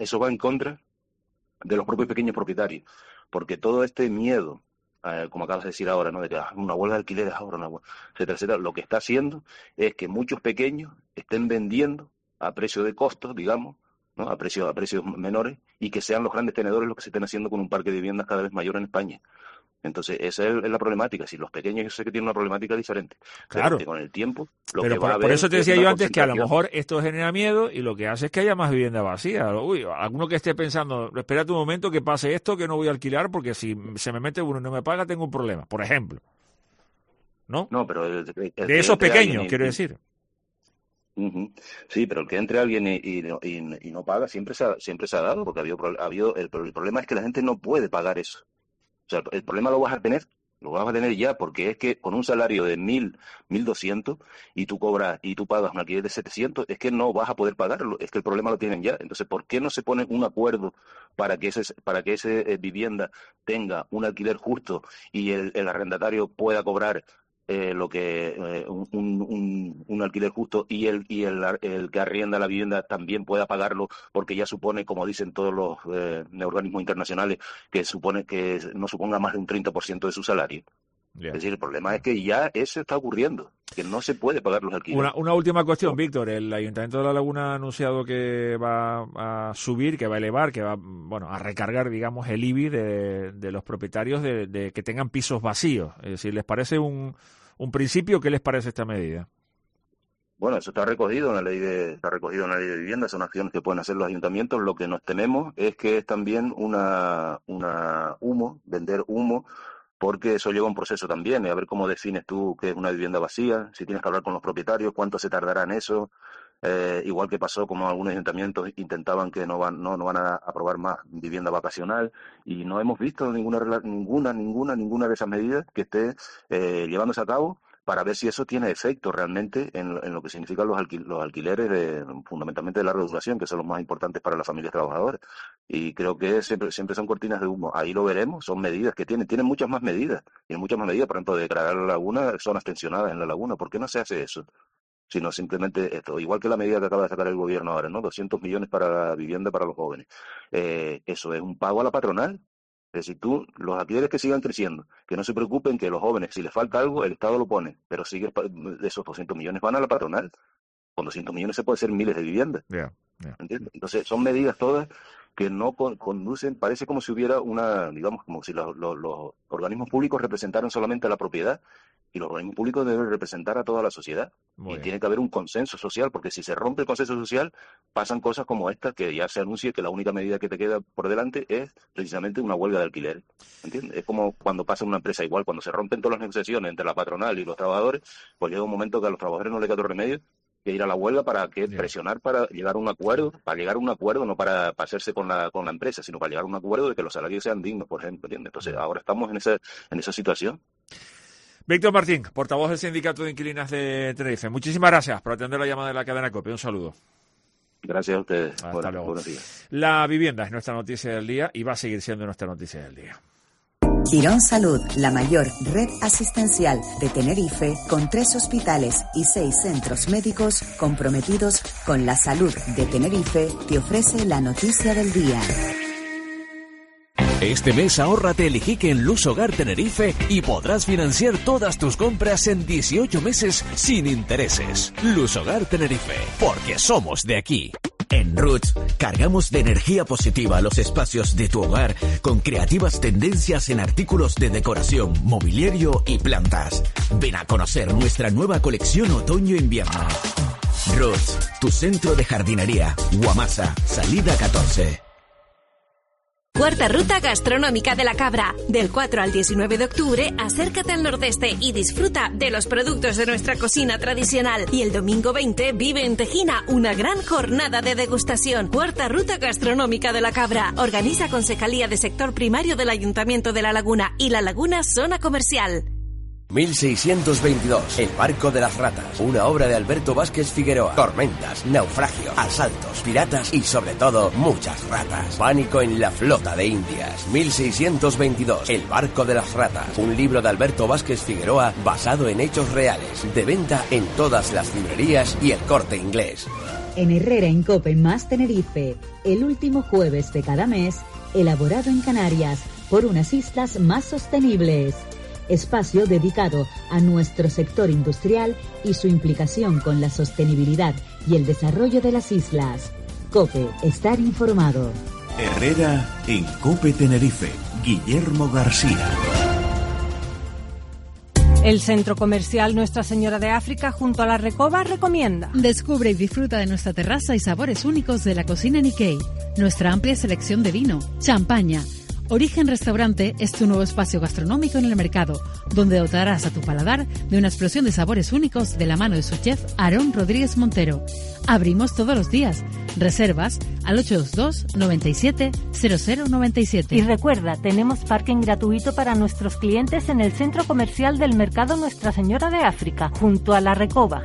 de los propios pequeños propietarios, porque todo este miedo, como acabas de decir ahora, ¿no? De que una huelga de alquileres ahora, etcétera, etcétera, lo que está haciendo es que muchos pequeños estén vendiendo a precio de costos, digamos, ¿no? A precios menores, y que sean los grandes tenedores los que se estén haciendo con un parque de viviendas cada vez mayor en España. Entonces, esa es la problemática. Si los pequeños, yo sé que tienen una problemática diferente. Claro. Pero con el tiempo, pero por eso te decía yo antes que a lo mejor esto genera miedo y lo que hace es que haya más vivienda vacía. Uy, alguno que esté pensando, espérate un momento que pase esto, que no voy a alquilar porque si se me mete uno y no me paga, tengo un problema, por ejemplo. ¿No? No, pero de esos pequeños, quiero decir. Sí, pero el que entre alguien y no paga siempre se ha dado, porque el problema es que la gente no puede pagar eso. O sea, el problema lo vas a tener ya, porque es que con un salario de 1.000, 1.200 y tú pagas un alquiler de 700, es que no vas a poder pagarlo, es que el problema lo tienen ya. Entonces, ¿por qué no se pone un acuerdo para que esa vivienda tenga un alquiler justo y el arrendatario pueda cobrar lo que un alquiler justo y el que arrienda la vivienda también pueda pagarlo, porque ya supone, como dicen todos los organismos internacionales, que supone que no suponga más de un 30% de su salario? Es decir, el problema es que ya eso está ocurriendo, que no se puede pagar los alquileres. Una última cuestión, Víctor. El Ayuntamiento de La Laguna ha anunciado que va a subir, que va a elevar, que va a recargar, digamos, el IBI de los propietarios de que tengan pisos vacíos. Es decir, ¿les parece un principio? ¿Qué les parece esta medida? Bueno, eso está recogido en la ley de vivienda, son acciones que pueden hacer los ayuntamientos. Lo que nos tememos es que es también vender humo, porque eso lleva un proceso también, a ver cómo defines tú qué es una vivienda vacía, si tienes que hablar con los propietarios, cuánto se tardará en eso, igual que pasó como algunos ayuntamientos intentaban que no van a aprobar más vivienda vacacional, y no hemos visto ninguna de esas medidas que esté llevándose a cabo para ver si eso tiene efecto realmente en lo que significan los alquileres, fundamentalmente de larga duración, que son los más importantes para las familias trabajadoras. Y creo que siempre son cortinas de humo. Ahí lo veremos, son medidas que tienen muchas más medidas. Tienen muchas más medidas, por ejemplo, de declarar la laguna, zonas tensionadas en la laguna. ¿Por qué no se hace eso? Sino simplemente esto, igual que la medida que acaba de sacar el gobierno ahora, ¿no? 200 millones para la vivienda para los jóvenes. Eso es un pago a la patronal. Es decir, los alquileres que sigan creciendo, que no se preocupen que los jóvenes, si les falta algo, el Estado lo pone, pero esos 200 millones van a la patronal. Con 200 millones se puede hacer miles de viviendas. ¿Entiendes? Entonces, son medidas todas que no conducen, parece como si hubiera digamos, como si los organismos públicos representaran solamente la propiedad, y los organismos públicos deben representar a toda la sociedad. Tiene que haber un consenso social, porque si se rompe el consenso social, pasan cosas como esta, que ya se anuncia que la única medida que te queda por delante es precisamente una huelga de alquiler. ¿Entiendes? Es como cuando pasa en una empresa igual, cuando se rompen todas las negociaciones entre la patronal y los trabajadores, pues llega un momento que a los trabajadores no les queda otro remedio que ir a la huelga presionar para llegar a un acuerdo, no para hacerse con la empresa, sino para llegar a un acuerdo de que los salarios sean dignos, por ejemplo, ¿entiendes? Entonces ahora estamos en esa situación. Víctor Martín, portavoz del Sindicato de Inquilinas de Tenerife. Muchísimas gracias por atender la llamada de la cadena COPE. Un saludo. Gracias a ustedes. Hasta luego. Buenos días. La vivienda es nuestra noticia del día y va a seguir siendo nuestra noticia del día. Quirón Salud, la mayor red asistencial de Tenerife, con 3 hospitales y 6 centros médicos comprometidos con la salud de Tenerife, te ofrece la noticia del día. Este mes ahórrate el Iquique en Luz Hogar Tenerife y podrás financiar todas tus compras en 18 meses sin intereses. Luz Hogar Tenerife, porque somos de aquí. En Roots, cargamos de energía positiva los espacios de tu hogar con creativas tendencias en artículos de decoración, mobiliario y plantas. Ven a conocer nuestra nueva colección otoño-invierno. Roots, tu centro de jardinería. Guamasa, salida 14. Cuarta Ruta Gastronómica de la Cabra. Del 4 al 19 de octubre, acércate al nordeste y disfruta de los productos de nuestra cocina tradicional. Y el domingo 20 vive en Tejina una gran jornada de degustación. Cuarta Ruta Gastronómica de la Cabra. Organiza Concejalía de Sector Primario del Ayuntamiento de La Laguna y La Laguna Zona Comercial. 1622, El Barco de las Ratas, una obra de Alberto Vázquez Figueroa. Tormentas, naufragios, asaltos, piratas y sobre todo muchas ratas. Pánico en la flota de Indias. 1622, El Barco de las Ratas, un libro de Alberto Vázquez Figueroa basado en hechos reales. De venta en todas las librerías y El Corte Inglés. En Herrera en Cope más Tenerife, el último jueves de cada mes, elaborado en Canarias por unas islas más sostenibles. Espacio dedicado a nuestro sector industrial y su implicación con la sostenibilidad y el desarrollo de las islas. COPE, estar informado. Herrera en COPE Tenerife. Guillermo García. El centro comercial Nuestra Señora de África junto a la Recoba recomienda. Descubre y disfruta de nuestra terraza y sabores únicos de la cocina Nikkei. Nuestra amplia selección de vino, champaña. Origen Restaurante es tu nuevo espacio gastronómico en el mercado, donde dotarás a tu paladar de una explosión de sabores únicos de la mano de su chef Aarón Rodríguez Montero. Abrimos todos los días. Reservas al 822 97 0097. Y recuerda, tenemos parking gratuito para nuestros clientes en el centro comercial del mercado Nuestra Señora de África, junto a la Recoba.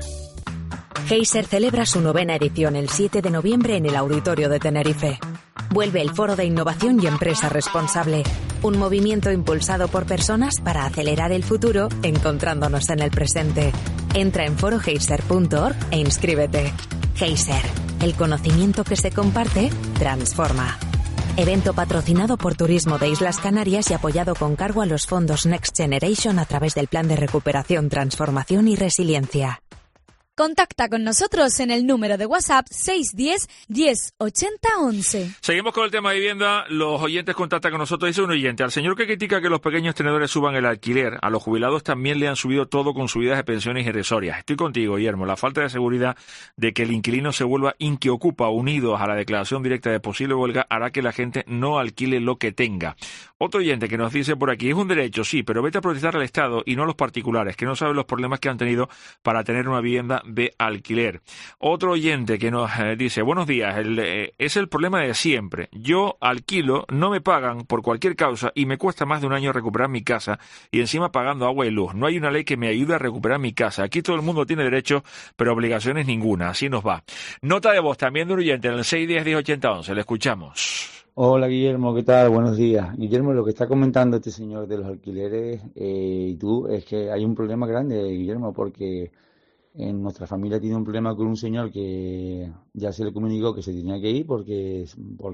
Geyser celebra su 9ª edición el 7 de noviembre en el Auditorio de Tenerife. Vuelve el Foro de Innovación y Empresa Responsable, un movimiento impulsado por personas para acelerar el futuro encontrándonos en el presente. Entra en forogeyser.org e inscríbete. Geyser, el conocimiento que se comparte, transforma. Evento patrocinado por Turismo de Islas Canarias y apoyado con cargo a los fondos Next Generation a través del Plan de Recuperación, Transformación y Resiliencia. Contacta con nosotros en el número de WhatsApp 610 10 80 11. Seguimos con el tema de vivienda. Los oyentes contactan con nosotros. Dice un oyente: al señor que critica que los pequeños tenedores suban el alquiler, a los jubilados también le han subido todo con subidas de pensiones irrisorias. Estoy contigo, Guillermo. La falta de seguridad de que el inquilino se vuelva inquiocupa, unidos a la declaración directa de posible huelga, hará que la gente no alquile lo que tenga. Otro oyente que nos dice por aquí: es un derecho, sí, pero vete a protestar al Estado y no a los particulares, que no saben los problemas que han tenido para tener una vivienda de alquiler. Otro oyente que nos dice: buenos días, es el problema de siempre. Yo alquilo, no me pagan por cualquier causa y me cuesta más de un año recuperar mi casa y encima pagando agua y luz. No hay una ley que me ayude a recuperar mi casa. Aquí todo el mundo tiene derechos, pero obligaciones ninguna. Así nos va. Nota de voz también de un oyente en el 610 10 80 11. Le escuchamos. Hola Guillermo, ¿qué tal? Buenos días. Guillermo, lo que está comentando este señor de los alquileres y tú, es que hay un problema grande, Guillermo, porque en nuestra familia tiene un problema con un señor que ya se le comunicó que se tenía que ir porque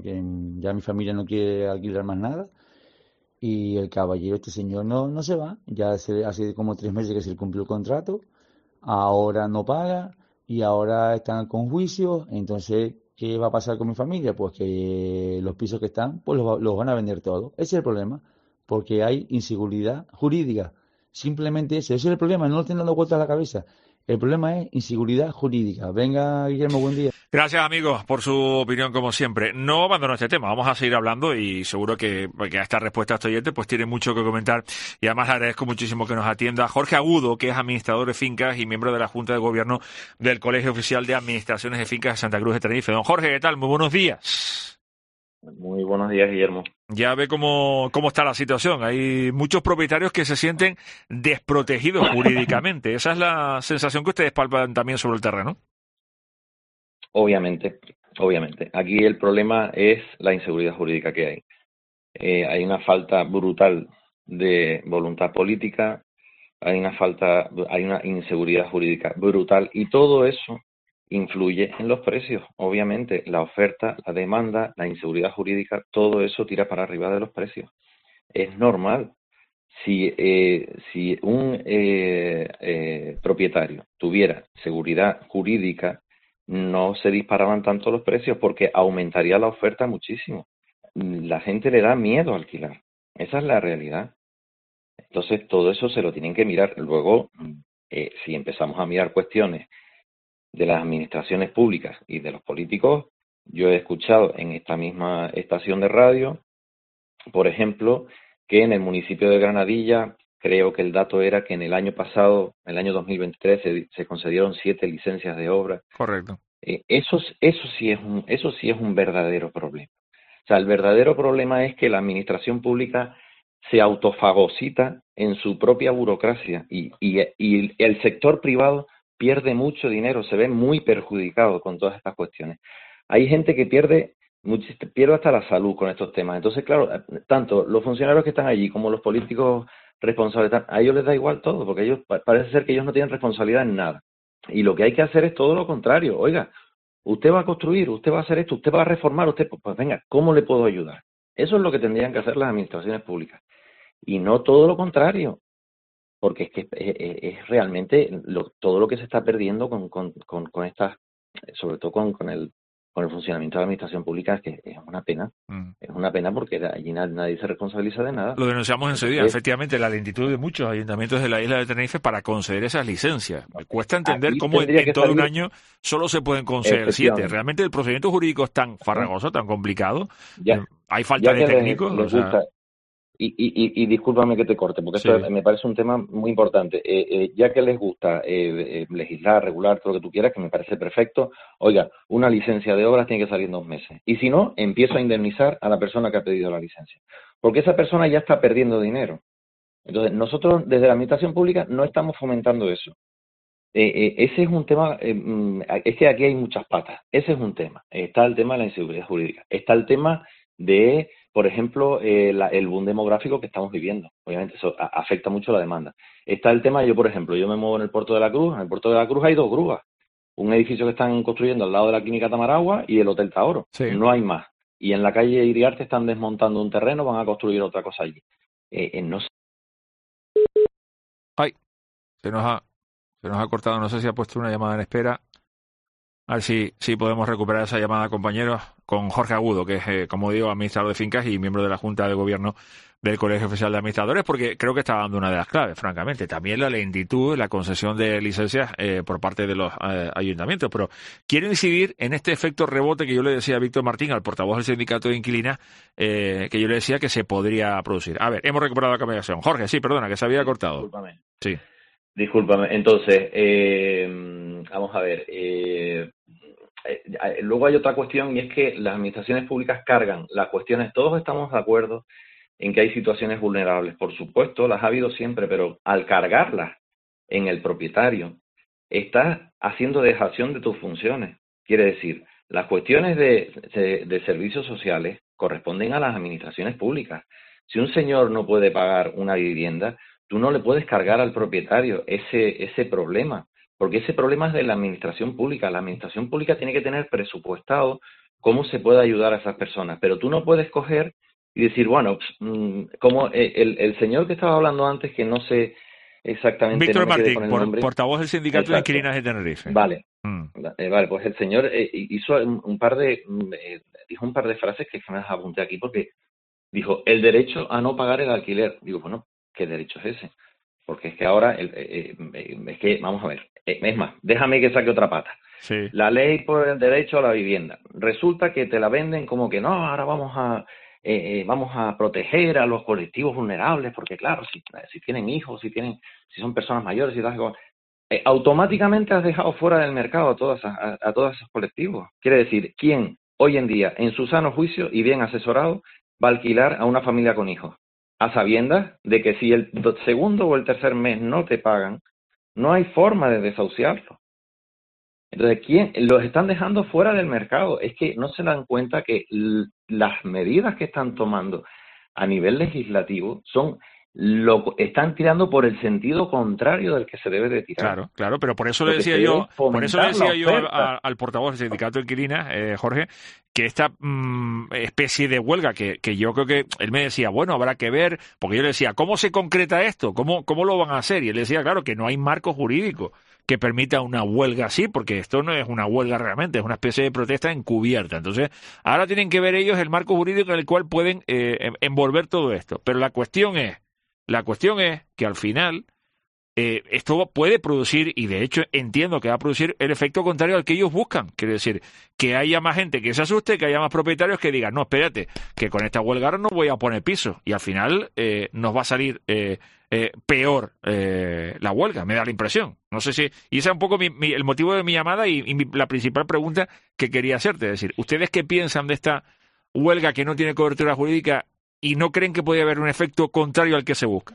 ya mi familia no quiere alquilar más nada, y el caballero, este señor, no se va. Ya hace como 3 meses que se le cumplió el contrato, ahora no paga y ahora están con juicio. Entonces ¿Qué va a pasar con mi familia? Pues que los pisos que están, pues los van a vender todos. Ese es el problema, porque hay inseguridad jurídica. Simplemente ese es el problema, no lo estén dando vueltas a la cabeza. El problema es inseguridad jurídica. Venga, Guillermo, buen día. Gracias, amigos, por su opinión, como siempre. No abandono este tema, vamos a seguir hablando y seguro que a esta respuesta a este oyente pues tiene mucho que comentar. Y además le agradezco muchísimo que nos atienda Jorge Agudo, que es administrador de fincas y miembro de la Junta de Gobierno del Colegio Oficial de Administraciones de Fincas de Santa Cruz de Tenerife. Don Jorge, ¿qué tal? Muy buenos días. Muy buenos días, Guillermo. Ya ve cómo está la situación. Hay muchos propietarios que se sienten desprotegidos jurídicamente. Esa es la sensación que ustedes palpan también sobre el terreno. Obviamente. Aquí el problema es la inseguridad jurídica que hay. Hay una falta brutal de voluntad política, hay una inseguridad jurídica brutal y todo eso influye en los precios. Obviamente, la oferta, la demanda, la inseguridad jurídica, todo eso tira para arriba de los precios. Es normal. Si un propietario tuviera seguridad jurídica, no se disparaban tanto los precios porque aumentaría la oferta muchísimo. La gente le da miedo a alquilar. Esa es la realidad. Entonces, todo eso se lo tienen que mirar. Luego, si empezamos a mirar cuestiones de las administraciones públicas y de los políticos, yo he escuchado en esta misma estación de radio, por ejemplo, que en el municipio de Granadilla, creo que el dato era que en el año pasado, en el año 2023, se concedieron 7 licencias de obra. Correcto. Eso sí es un verdadero problema. O sea, el verdadero problema es que la administración pública se autofagocita en su propia burocracia y el sector privado pierde mucho dinero, se ve muy perjudicado con todas estas cuestiones. Hay gente que pierde hasta la salud con estos temas. Entonces, claro, tanto los funcionarios que están allí como los políticos responsables, a ellos les da igual todo, porque ellos parece ser que ellos no tienen responsabilidad en nada. Y lo que hay que hacer es todo lo contrario. Oiga, usted va a construir, usted va a hacer esto, usted va a reformar, pues venga, ¿cómo le puedo ayudar? Eso es lo que tendrían que hacer las administraciones públicas. Y no todo lo contrario. Porque es que es realmente todo lo que se está perdiendo con estas, sobre todo con el funcionamiento de la administración pública, es que es una pena. Es una pena porque allí nadie se responsabiliza de nada. Lo denunciamos enseguida, efectivamente, la lentitud de muchos ayuntamientos de la isla de Tenerife para conceder esas licencias. Me cuesta entender cómo en todo un año solo se pueden conceder 7. Realmente el procedimiento jurídico es tan farragoso, tan complicado. Hay falta de técnicos. Les gusta. Y discúlpame que te corte, porque esto me parece un tema muy importante. Ya que les gusta legislar, regular, todo lo que tú quieras, que me parece perfecto, oiga, una licencia de obras tiene que salir en 2 meses. Y si no, empiezo a indemnizar a la persona que ha pedido la licencia. Porque esa persona ya está perdiendo dinero. Entonces, nosotros desde la administración pública no estamos fomentando eso. Ese es un tema, es que aquí hay muchas patas. Ese es un tema. Está el tema de la inseguridad jurídica. Está el tema de, por ejemplo, el boom demográfico que estamos viviendo. Obviamente eso afecta mucho la demanda. Está el tema, yo me muevo en el Puerto de la Cruz. En el Puerto de la Cruz hay 2 grúas. Un edificio que están construyendo al lado de la Clínica Tamaragua y el Hotel Taoro. Sí. No hay más. Y en la calle Iriarte están desmontando un terreno, van a construir otra cosa allí. No sé. Ay, se nos ha cortado, no sé si ha puesto una llamada en espera. A ver si podemos recuperar esa llamada, compañeros, con Jorge Agudo, que es, como digo, administrador de fincas y miembro de la Junta de Gobierno del Colegio Oficial de Administradores, porque creo que está dando una de las claves, francamente. También la lentitud, la concesión de licencias por parte de los ayuntamientos. Pero quiero incidir en este efecto rebote que yo le decía a Víctor Martín, al portavoz del sindicato de inquilinas, que yo le decía que se podría producir. A ver, hemos recuperado la comunicación. Jorge, sí, perdona, que se había cortado. Discúlpame. Sí. Discúlpame. Entonces, vamos a ver. Luego hay otra cuestión y es que las administraciones públicas cargan las cuestiones. Todos estamos de acuerdo en que hay situaciones vulnerables. Por supuesto, las ha habido siempre, pero al cargarlas en el propietario, estás haciendo dejación de tus funciones. Quiere decir, las cuestiones de servicios sociales corresponden a las administraciones públicas. Si un señor no puede pagar una vivienda, tú no le puedes cargar al propietario ese problema, porque ese problema es de la administración pública. La administración pública tiene que tener presupuestado cómo se puede ayudar a esas personas, pero tú no puedes coger y decir, bueno, como el señor que estaba hablando antes, que no sé exactamente. Víctor no me quedé Martín, con el nombre. Portavoz del Sindicato de Exacto. Inquilinas de Tenerife. Vale. Vale, pues el señor hizo dijo un par de frases que me las apunté aquí porque dijo, el derecho a no pagar el alquiler. Digo, bueno, ¿qué derecho es ese? Porque es que ahora, es que, vamos a ver, es más, déjame que saque otra pata. Sí. La ley por el derecho a la vivienda. Resulta que te la venden como que no, ahora vamos a proteger a los colectivos vulnerables, porque claro, si tienen hijos, si son personas mayores y tal, automáticamente has dejado fuera del mercado a todos esos colectivos. Quiere decir, ¿quién hoy en día, en su sano juicio y bien asesorado, va a alquilar a una familia con hijos? A sabiendas de que si el segundo o el tercer mes no te pagan, no hay forma de desahuciarlo. Entonces, ¿quién los están dejando fuera del mercado? Es que no se dan cuenta que las medidas que están tomando a nivel legislativo están tirando por el sentido contrario del que se debe de tirar. Claro, pero por eso le decía yo, al portavoz del Sindicato de Inquilinas, Jorge, que esta especie de huelga que yo creo que él me decía, bueno, habrá que ver, porque yo le decía, ¿cómo se concreta esto? ¿Cómo lo van a hacer? Y él decía, claro, que no hay marco jurídico que permita una huelga así, porque esto no es una huelga realmente, es una especie de protesta encubierta. Entonces, ahora tienen que ver ellos el marco jurídico en el cual pueden envolver todo esto. Pero la cuestión es que al final esto puede producir, y de hecho entiendo que va a producir el efecto contrario al que ellos buscan. Quiere decir, que haya más gente que se asuste, que haya más propietarios que digan, no, espérate, que con esta huelga ahora no voy a poner piso. Y al final nos va a salir peor la huelga, me da la impresión. No sé si... Y ese es un poco el motivo de mi llamada y la principal pregunta que quería hacerte. Es decir, ¿ustedes qué piensan de esta huelga que no tiene cobertura jurídica y no creen que puede haber un efecto contrario al que se busca?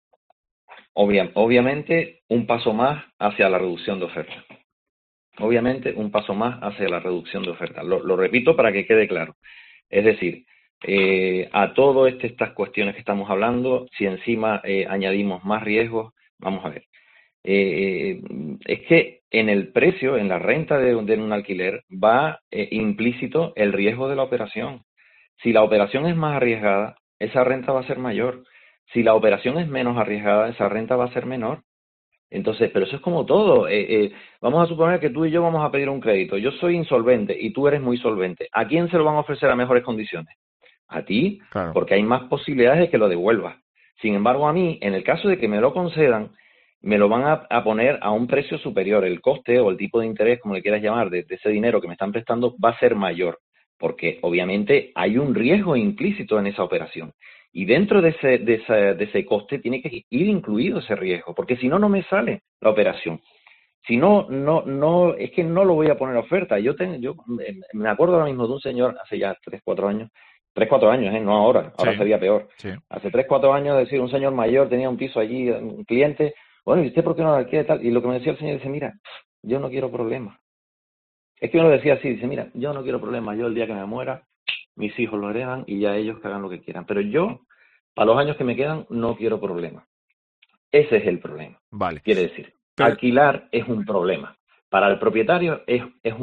Obviamente, un paso más hacia la reducción de oferta. Obviamente, un paso más hacia la reducción de oferta. Lo repito para que quede claro. Es decir, a todas estas cuestiones que estamos hablando, si encima añadimos más riesgos, vamos a ver. Es que en el precio, en la renta de un alquiler, va implícito el riesgo de la operación. Si la operación es más arriesgada, esa renta va a ser mayor. Si la operación es menos arriesgada, esa renta va a ser menor. Entonces, pero eso es como todo. Vamos a suponer que tú y yo vamos a pedir un crédito. Yo soy insolvente y tú eres muy solvente. ¿A quién se lo van a ofrecer a mejores condiciones? A ti, claro, porque hay más posibilidades de que lo devuelvas. Sin embargo, a mí, en el caso de que me lo concedan, me lo van a poner a un precio superior. El coste o el tipo de interés, como le quieras llamar, de ese dinero que me están prestando va a ser mayor. Porque obviamente hay un riesgo implícito en esa operación. Y dentro de ese coste tiene que ir incluido ese riesgo, porque si no, no me sale la operación. Si no, es que no lo voy a poner a oferta. Yo me acuerdo ahora mismo de un señor hace ya 3-4 años, 3-4 años, no ahora sería peor. Sí. Hace 3-4 años, es decir, un señor mayor tenía un piso allí, un cliente, bueno, ¿y usted por qué no lo alquila tal? Y lo que me decía el señor, dice, mira, yo no quiero problemas. Es que yo lo decía así, dice, mira, yo no quiero problemas, yo el día que me muera, mis hijos lo heredan y ya ellos que hagan lo que quieran. Pero yo, para los años que me quedan, no quiero problemas. Ese es el problema. Vale. Quiere decir, alquilar es un problema. Para el propietario es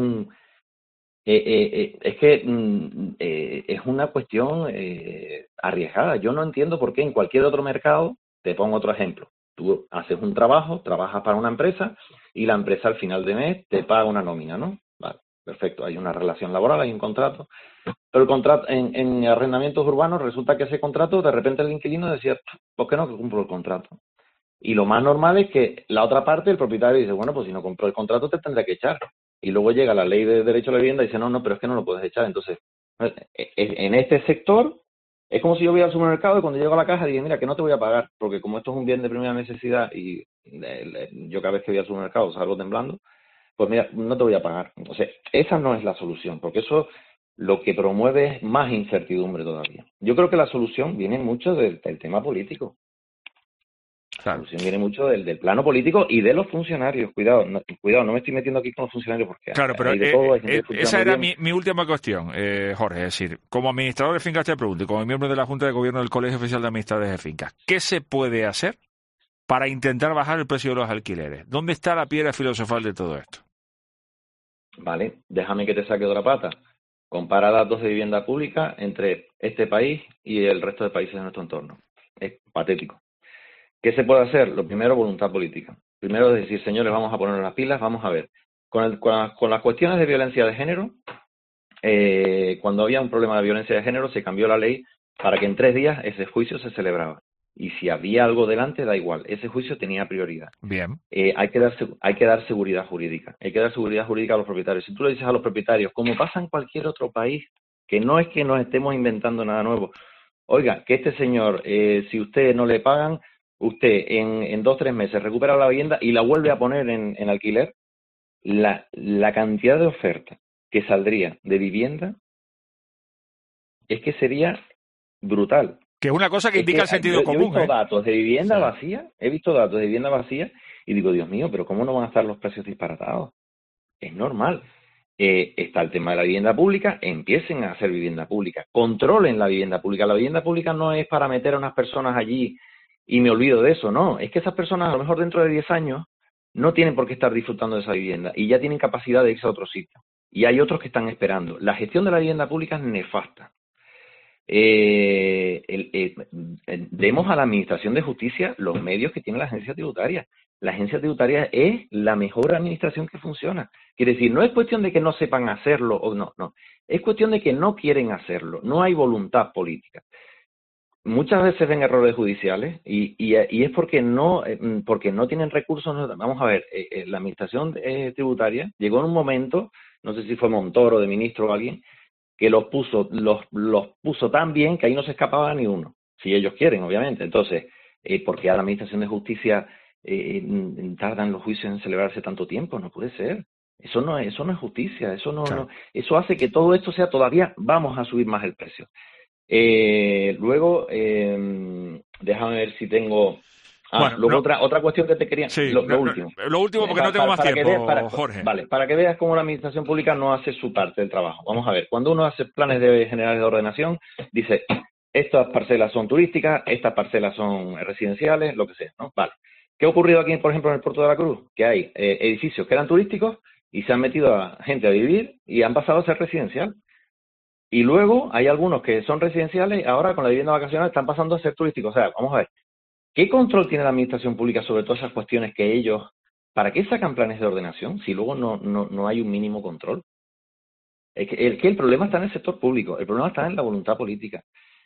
una cuestión arriesgada. Yo no entiendo por qué en cualquier otro mercado, te pongo otro ejemplo, tú haces un trabajo, trabajas para una empresa y la empresa al final de mes te paga una nómina, ¿no? Vale, perfecto, hay una relación laboral, hay un contrato. Pero el contrato en arrendamientos urbanos resulta que ese contrato, de repente el inquilino decía, ¿por qué no cumplo el contrato? Y lo más normal es que la otra parte, el propietario, dice, bueno, pues si no compró el contrato te tendré que echar. Y luego llega la ley de derecho a la vivienda y dice, no, pero es que no lo puedes echar. Entonces, en este sector, es como si yo voy al supermercado y cuando llego a la caja digo, mira, que no te voy a pagar, porque como esto es un bien de primera necesidad y yo cada vez que voy al supermercado salgo temblando, pues mira, no te voy a pagar. O sea, esa no es la solución, porque eso lo que promueve es más incertidumbre todavía. Yo creo que la solución viene mucho del tema político. La solución viene mucho del plano político y de los funcionarios. Cuidado, no me estoy metiendo aquí con los funcionarios porque claro, pero hay de todo. Hay gente que esa era mi última cuestión, Jorge. Es decir, como administrador de fincas te pregunto, y como miembro de la Junta de Gobierno del Colegio Oficial de Administradores de Fincas, ¿qué se puede hacer para intentar bajar el precio de los alquileres? ¿Dónde está la piedra filosofal de todo esto? Vale, déjame que te saque otra pata. Compara datos de vivienda pública entre este país y el resto de países de nuestro entorno. Es patético. ¿Qué se puede hacer? Lo primero, voluntad política. Primero decir, señores, vamos a ponernos las pilas, vamos a ver. Con las cuestiones de violencia de género, cuando había un problema de violencia de género, se cambió la ley para que en 3 días ese juicio se celebraba. Y si había algo delante, da igual. Ese juicio tenía prioridad. Bien. Hay que dar seguridad jurídica. Hay que dar seguridad jurídica a los propietarios. Si tú le dices a los propietarios, como pasa en cualquier otro país, que no es que nos estemos inventando nada nuevo. Oiga, que este señor, si usted no le pagan, usted en 2 o 3 meses recupera la vivienda y la vuelve a poner en alquiler, la cantidad de oferta que saldría de vivienda es que sería brutal. Que es una cosa que indica el sentido común. He visto datos de vivienda vacía, y digo, Dios mío, pero ¿cómo no van a estar los precios disparatados? Es normal. Está el tema de la vivienda pública, empiecen a hacer vivienda pública, controlen la vivienda pública. La vivienda pública no es para meter a unas personas allí y me olvido de eso, no. Es que esas personas a lo mejor dentro de 10 años no tienen por qué estar disfrutando de esa vivienda y ya tienen capacidad de irse a otro sitio. Y hay otros que están esperando. La gestión de la vivienda pública es nefasta. Demos a la Administración de Justicia los medios que tiene la agencia tributaria. La agencia tributaria es la mejor administración que funciona. Quiere decir, no es cuestión de que no sepan hacerlo o no. Es cuestión de que no quieren hacerlo. No hay voluntad política. Muchas veces ven errores judiciales y es porque no tienen recursos. Vamos a ver, la Administración tributaria llegó en un momento, no sé si fue Montoro, de ministro o alguien, que los puso tan bien que ahí no se escapaba ni uno, si ellos quieren, obviamente. Entonces, ¿por qué a la Administración de Justicia tardan los juicios en celebrarse tanto tiempo? No puede ser. Eso no es justicia. Eso hace que todo esto sea todavía, vamos a subir más el precio. Luego, déjame ver si tengo... luego otra cuestión que te quería... Sí, lo último. Lo último porque no tengo más tiempo, Jorge. Vale, para que veas cómo la Administración Pública no hace su parte del trabajo. Vamos a ver, cuando uno hace planes generales de ordenación, dice, estas parcelas son turísticas, estas parcelas son residenciales, lo que sea, ¿no? Vale. ¿Qué ha ocurrido aquí, por ejemplo, en el Puerto de la Cruz? Que hay edificios que eran turísticos y se han metido a gente a vivir y han pasado a ser residencial. Y luego hay algunos que son residenciales, ahora con la vivienda vacacional están pasando a ser turísticos. O sea, vamos a ver, ¿qué control tiene la Administración Pública sobre todas esas cuestiones que ellos... ¿Para qué sacan planes de ordenación si luego no hay un mínimo control? Es que el problema está en el sector público, el problema está en la voluntad política.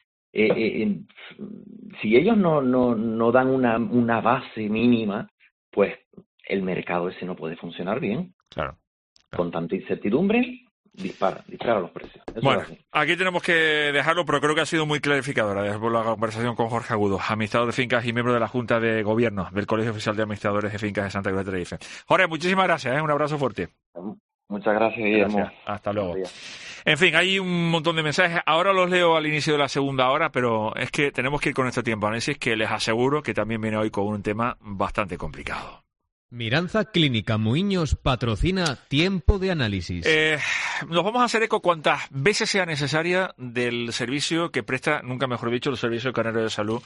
Si ellos no dan una base mínima, pues el mercado ese no puede funcionar bien. Claro. Con tanta incertidumbre, dispara los precios. Eso bueno, aquí tenemos que dejarlo, pero creo que ha sido muy clarificadora después de la conversación con Jorge Agudo, administrador de fincas y miembro de la Junta de Gobierno del Colegio Oficial de Administradores de Fincas de Santa Cruz de Tenerife. Jorge, muchísimas gracias, un abrazo fuerte. Muchas gracias, Guillermo. Gracias. Hasta luego. En fin, hay un montón de mensajes. Ahora los leo al inicio de la segunda hora, pero es que tenemos que ir con este tiempo análisis que les aseguro que también viene hoy con un tema bastante complicado. Miranza Clínica Muiños patrocina Tiempo de Análisis. Nos vamos a hacer eco cuantas veces sea necesaria del servicio que presta, nunca mejor dicho, el Servicio Canario de Salud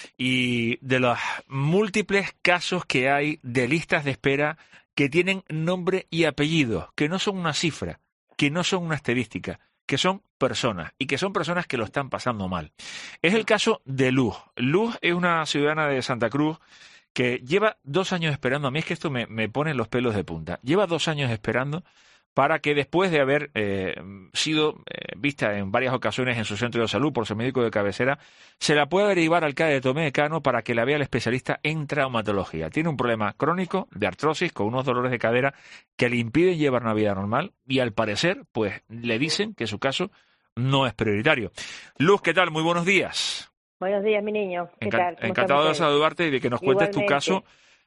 y de los múltiples casos que hay de listas de espera que tienen nombre y apellido, que no son una cifra, que no son una estadística, que son personas y que son personas que lo están pasando mal. Es el caso de Luz. Luz es una ciudadana de Santa Cruz que lleva 2 años esperando. A mí es que esto me pone los pelos de punta. Lleva 2 años esperando para que después de haber sido vista en varias ocasiones en su centro de salud por su médico de cabecera, se la pueda derivar al CAE de Tomé de Cano para que la vea el especialista en traumatología. Tiene un problema crónico de artrosis con unos dolores de cadera que le impiden llevar una vida normal y al parecer pues le dicen que su caso no es prioritario. Luz, ¿qué tal? Muy buenos días. Buenos días, mi niño. ¿Qué tal? Encantado de saludarte y de que nos cuentes tu caso.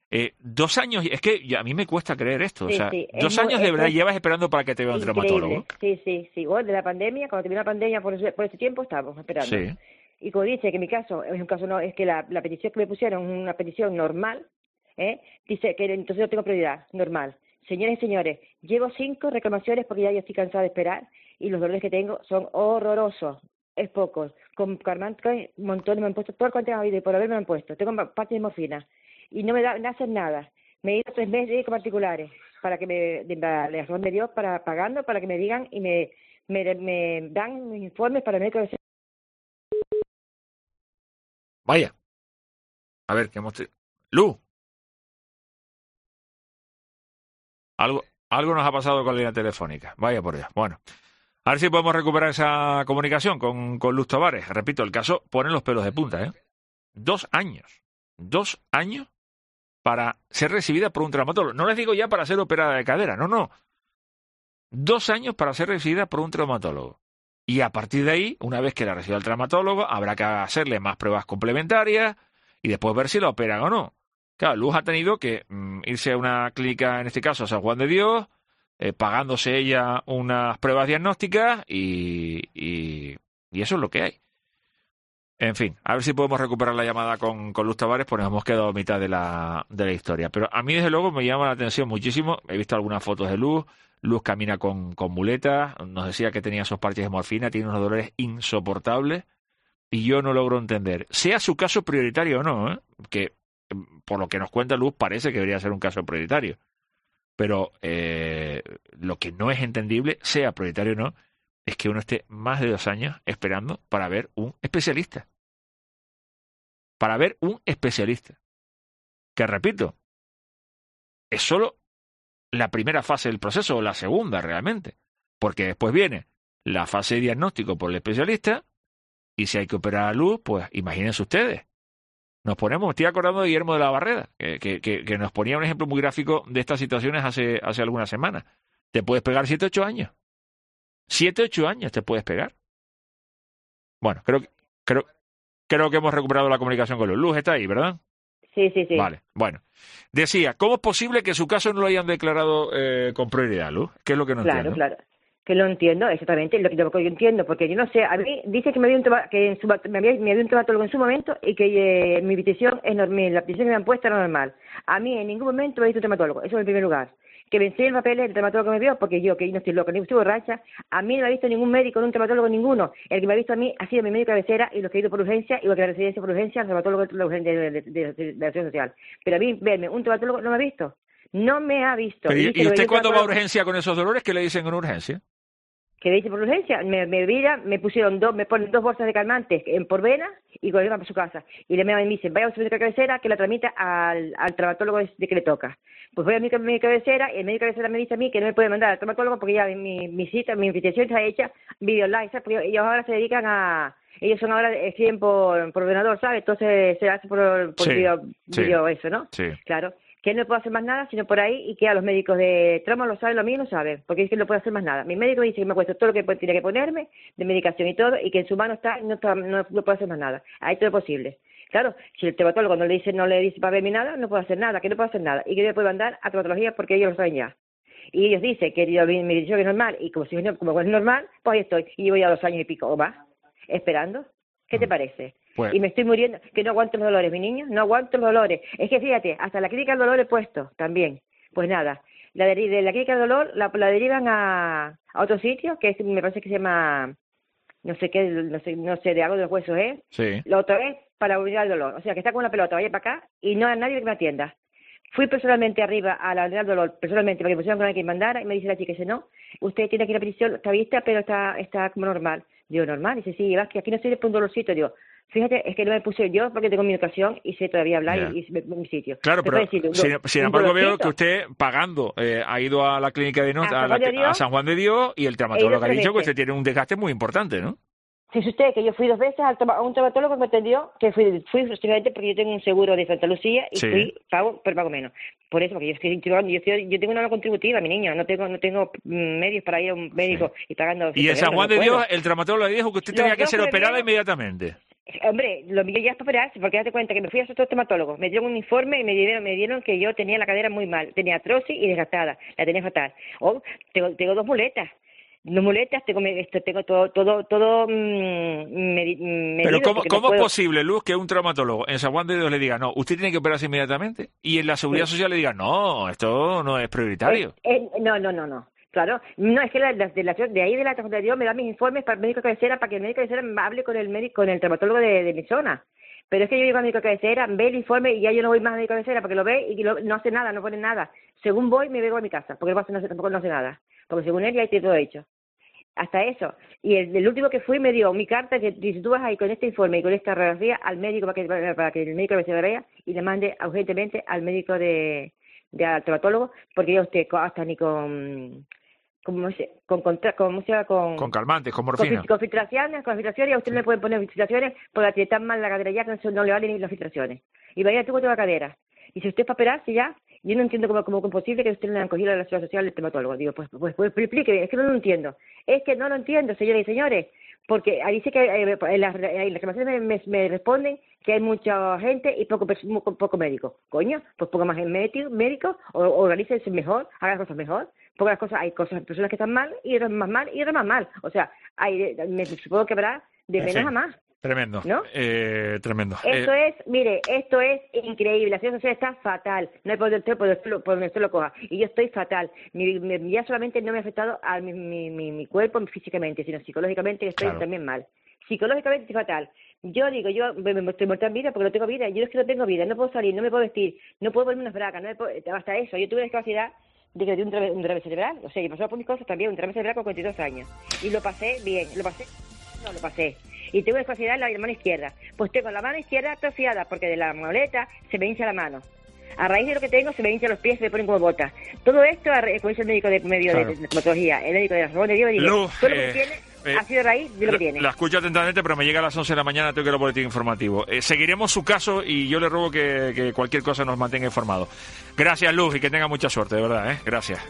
2 años, es que a mí me cuesta creer esto. Sí, o sea, sí, 2 años de verdad llevas esperando para que te vea un traumatólogo. Sí. Bueno, de la pandemia, cuando terminó la pandemia, por ese tiempo estábamos esperando. Sí. Y como dice que mi caso es un caso, no, es que la petición que me pusieron es una petición normal, dice que entonces no tengo prioridad, normal. Señores y señores, llevo 5 reclamaciones porque ya yo estoy cansada de esperar y los dolores que tengo son horrorosos. Es poco. Con Carmanca, montones me han puesto, todo el cuanto habido y por haberme han puesto. Tengo parte de morfina y no me hacen nada. Me he ido a 3 meses con particulares para que la razón de Dios para pagando para que me digan y me dan informes para el médico de... Vaya. A ver, que hemos Luz. Algo nos ha pasado con la línea telefónica. Vaya por Dios. Bueno, a ver si podemos recuperar esa comunicación con Luz Tavares. Repito, el caso pone los pelos de punta, ¿eh? 2 años. 2 años para ser recibida por un traumatólogo. No les digo ya para ser operada de cadera, no. 2 años para ser recibida por un traumatólogo. Y a partir de ahí, una vez que la reciba el traumatólogo, habrá que hacerle más pruebas complementarias y después ver si la operan o no. Claro, Luz ha tenido que irse a una clínica, en este caso a San Juan de Dios, pagándose ella unas pruebas diagnósticas y eso es lo que hay. En fin, a ver si podemos recuperar la llamada con Luz Tavares, pues nos hemos quedado a mitad de la historia. Pero a mí, desde luego, me llama la atención muchísimo. He visto algunas fotos de Luz. Luz camina con muletas. Nos decía que tenía esos parches de morfina. Tiene unos dolores insoportables. Y yo no logro entender, sea su caso prioritario o no, que por lo que nos cuenta Luz parece que debería ser un caso prioritario. Pero lo que no es entendible, sea prioritario o no, es que uno esté más de 2 años esperando para ver un especialista. Para ver un especialista. Que repito, es solo la primera fase del proceso, o la segunda realmente. Porque después viene la fase de diagnóstico por el especialista, y si hay que operar a Luz, pues imagínense ustedes. Estoy acordando de Guillermo de la Barrera, que nos ponía un ejemplo muy gráfico de estas situaciones hace algunas semanas. Te puedes pegar 7-8 años. 7-8 años te puedes pegar. Bueno, creo que hemos recuperado la comunicación con Luz. Luz está ahí, ¿verdad? Sí. Vale, bueno. Decía, ¿cómo es posible que su caso no lo hayan declarado con prioridad, Luz? ¿Qué es lo que no entiendo? Claro. Que lo entiendo, exactamente, lo que yo entiendo, porque yo no sé, a mí dice que me había un traumatólogo en su momento y que mi petición es normal, la petición que me han puesto era normal. A mí en ningún momento me ha visto un traumatólogo, eso en primer lugar. Que me enseñe el papel el traumatólogo que me vio, porque yo, que no estoy loca, ni estoy borracha, a mí no me ha visto ningún médico, un traumatólogo ninguno. El que me ha visto a mí ha sido mi médico de cabecera y los que he ido por urgencia, igual que la residencia por urgencia, el traumatólogo de la acción social. Pero a mí, verme, un traumatólogo no me ha visto. No me ha visto. Pero, ¿y usted cuando va a urgencia con esos dolores, qué le dicen en urgencia? Que dice por urgencia, me pusieron me ponen 2 bolsas de calmantes por vena y con para su casa. Y me dicen, vaya a su médico de cabecera que la tramita al traumatólogo de que le toca. Pues voy a mi médico de cabecera y el médico de cabecera me dice a mí que no me puede mandar al traumatólogo porque ya mi cita, mi invitación está hecha video live, ¿sabes? Porque ellos ahora se dedican ellos son ahora, escriben por ordenador, ¿sabes? Entonces se hace por video eso, ¿no? Sí. Claro. Que él no puede hacer más nada, sino por ahí, y que a los médicos de trauma lo saben, lo mío no saben, porque es que no puede hacer más nada. Mi médico dice que me cuesta todo lo que tiene que ponerme, de medicación y todo, y que en su mano está, no puede hacer más nada. Ahí todo es posible. Claro, si el traumatólogo no le dice para verme nada, no puede hacer nada, que no puede hacer nada, y que yo le puedo mandar a traumatología porque ellos lo saben ya. Y ellos dicen que mi decisión es normal, y como es normal, pues ahí estoy, y llevo ya 2 años y pico o más, esperando. ¿Qué te parece? Pues, y me estoy muriendo, que no aguanto los dolores, mi niño, no aguanto los dolores. Es que fíjate, hasta la clínica del dolor he puesto también. Pues nada, de la clínica del dolor la derivan a otro sitio, que me parece que se llama, no sé, de algo de los huesos, ¿eh? Sí. Lo otro es para la unidad del dolor. O sea, que está con una pelota, vaya para acá, y no hay nadie que me atienda. Fui personalmente arriba a la unidad del dolor, personalmente, porque me pusieron con alguien que mandara, y me dice la chica, no, usted tiene aquí la petición, está vista, pero está como normal. Digo, normal, dice, sí, vas que aquí no estoy por un dolorcito. Digo, fíjate, es que no me puse yo porque tengo mi educación y sé todavía hablar y mi sitio. Claro, pero sin embargo veo que usted, pagando, ha ido a la clínica de a San Juan de Dios y el traumatólogo ha dicho que usted tiene un desgaste muy importante, ¿no? Fíjese usted que yo fui 2 veces a un traumatólogo que me atendió, que fui simplemente porque yo tengo un seguro de Santa Lucía y pago menos. Por eso, porque yo tengo una no contributiva, mi niño, no tengo medios para ir a un médico y pagando. Y en San Juan de Dios, el traumatólogo le dijo que usted tenía que ser operada inmediatamente. Hombre, lo mío ya es para operarse, porque date cuenta que me fui a esos 2 traumatólogos, me dieron un informe y me dieron que yo tenía la cadera muy mal, tenía artrosis y desgastada, la tenía fatal. Tengo 2 muletas. No muletas, tengo todo medido. Pero ¿cómo es posible, Luz, que un traumatólogo en San Juan de Dios le diga, no, usted tiene que operarse inmediatamente? Y en la Seguridad Social le diga, no, esto no es prioritario. No. Claro, no, es que de ahí de la San Juan de Dios me da mis informes para el médico de cabecera, para que el médico de cabecera hable con el traumatólogo de mi zona. Pero es que yo llego al médico de cabecera, ve el informe y ya yo no voy más al médico de cabecera porque lo ve y no hace nada, no pone nada. Según voy, me vengo a mi casa, porque tampoco no hace nada. Porque según él ya tiene todo hecho. Hasta eso. Y el último que fui me dio mi carta que dice, tú vas ahí con este informe y con esta radiografía al médico para que el médico me se vea y le mande urgentemente al médico al traumatólogo, porque yo hasta ni con calmantes, con morfina. Con filtraciones, y a usted le pueden poner filtraciones porque tiene tan mal la cadera ya que no le valen ni las filtraciones. Y vaya tú con toda la cadera. Y si usted es para operarse ya, yo no entiendo cómo es posible que usted le han cogido a la seguridad social del traumatólogo. Digo, pues explíqueme, es que no lo entiendo. Es que no lo entiendo, señoras y señores, porque ahí dice que en las reclamaciones me responden que hay mucha gente y poco médico. Coño, pues ponga más médicos, o organícense mejor, hagan cosas mejor. Porque hay personas que están mal y otras más mal y otras más mal. O sea, me supongo que habrá de menos a más. Tremendo, ¿no? Tremendo. Esto es increíble. La situación está fatal. No hay por donde usted lo coja. Y yo estoy fatal. Ya solamente no me ha afectado a mi cuerpo físicamente, sino psicológicamente estoy también mal. Psicológicamente estoy fatal. Yo digo, me estoy muerta en vida porque no tengo vida. Yo es que no tengo vida. No puedo salir, no me puedo vestir, no puedo ponerme unas bracas, hasta eso. Yo tuve la discapacidad de que un derrame cerebral. O sea, yo pasaba por mis cosas también, un derrame cerebral con 42 años. Y lo pasé bien. Lo pasé. Y tengo discapacidad en la mano izquierda. Pues tengo la mano izquierda atrofiada porque de la muleta se me hincha la mano. A raíz de lo que tengo se me hinchan los pies, se me ponen como botas. Todo esto, como dice el médico de traumatología, el médico de la Ramón de Dios, todo lo que tiene ha sido raíz de lo que tiene. La escucho atentamente, pero me llega a las 11 de la mañana, tengo que ir al boletín informativo. Seguiremos su caso y yo le ruego que cualquier cosa nos mantenga informados. Gracias, Luz, y que tenga mucha suerte, de verdad, Gracias.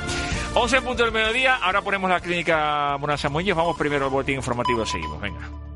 11 en punto del mediodía, ahora ponemos la clínica Bonanza Muñoz, vamos primero al boletín informativo, seguimos, venga.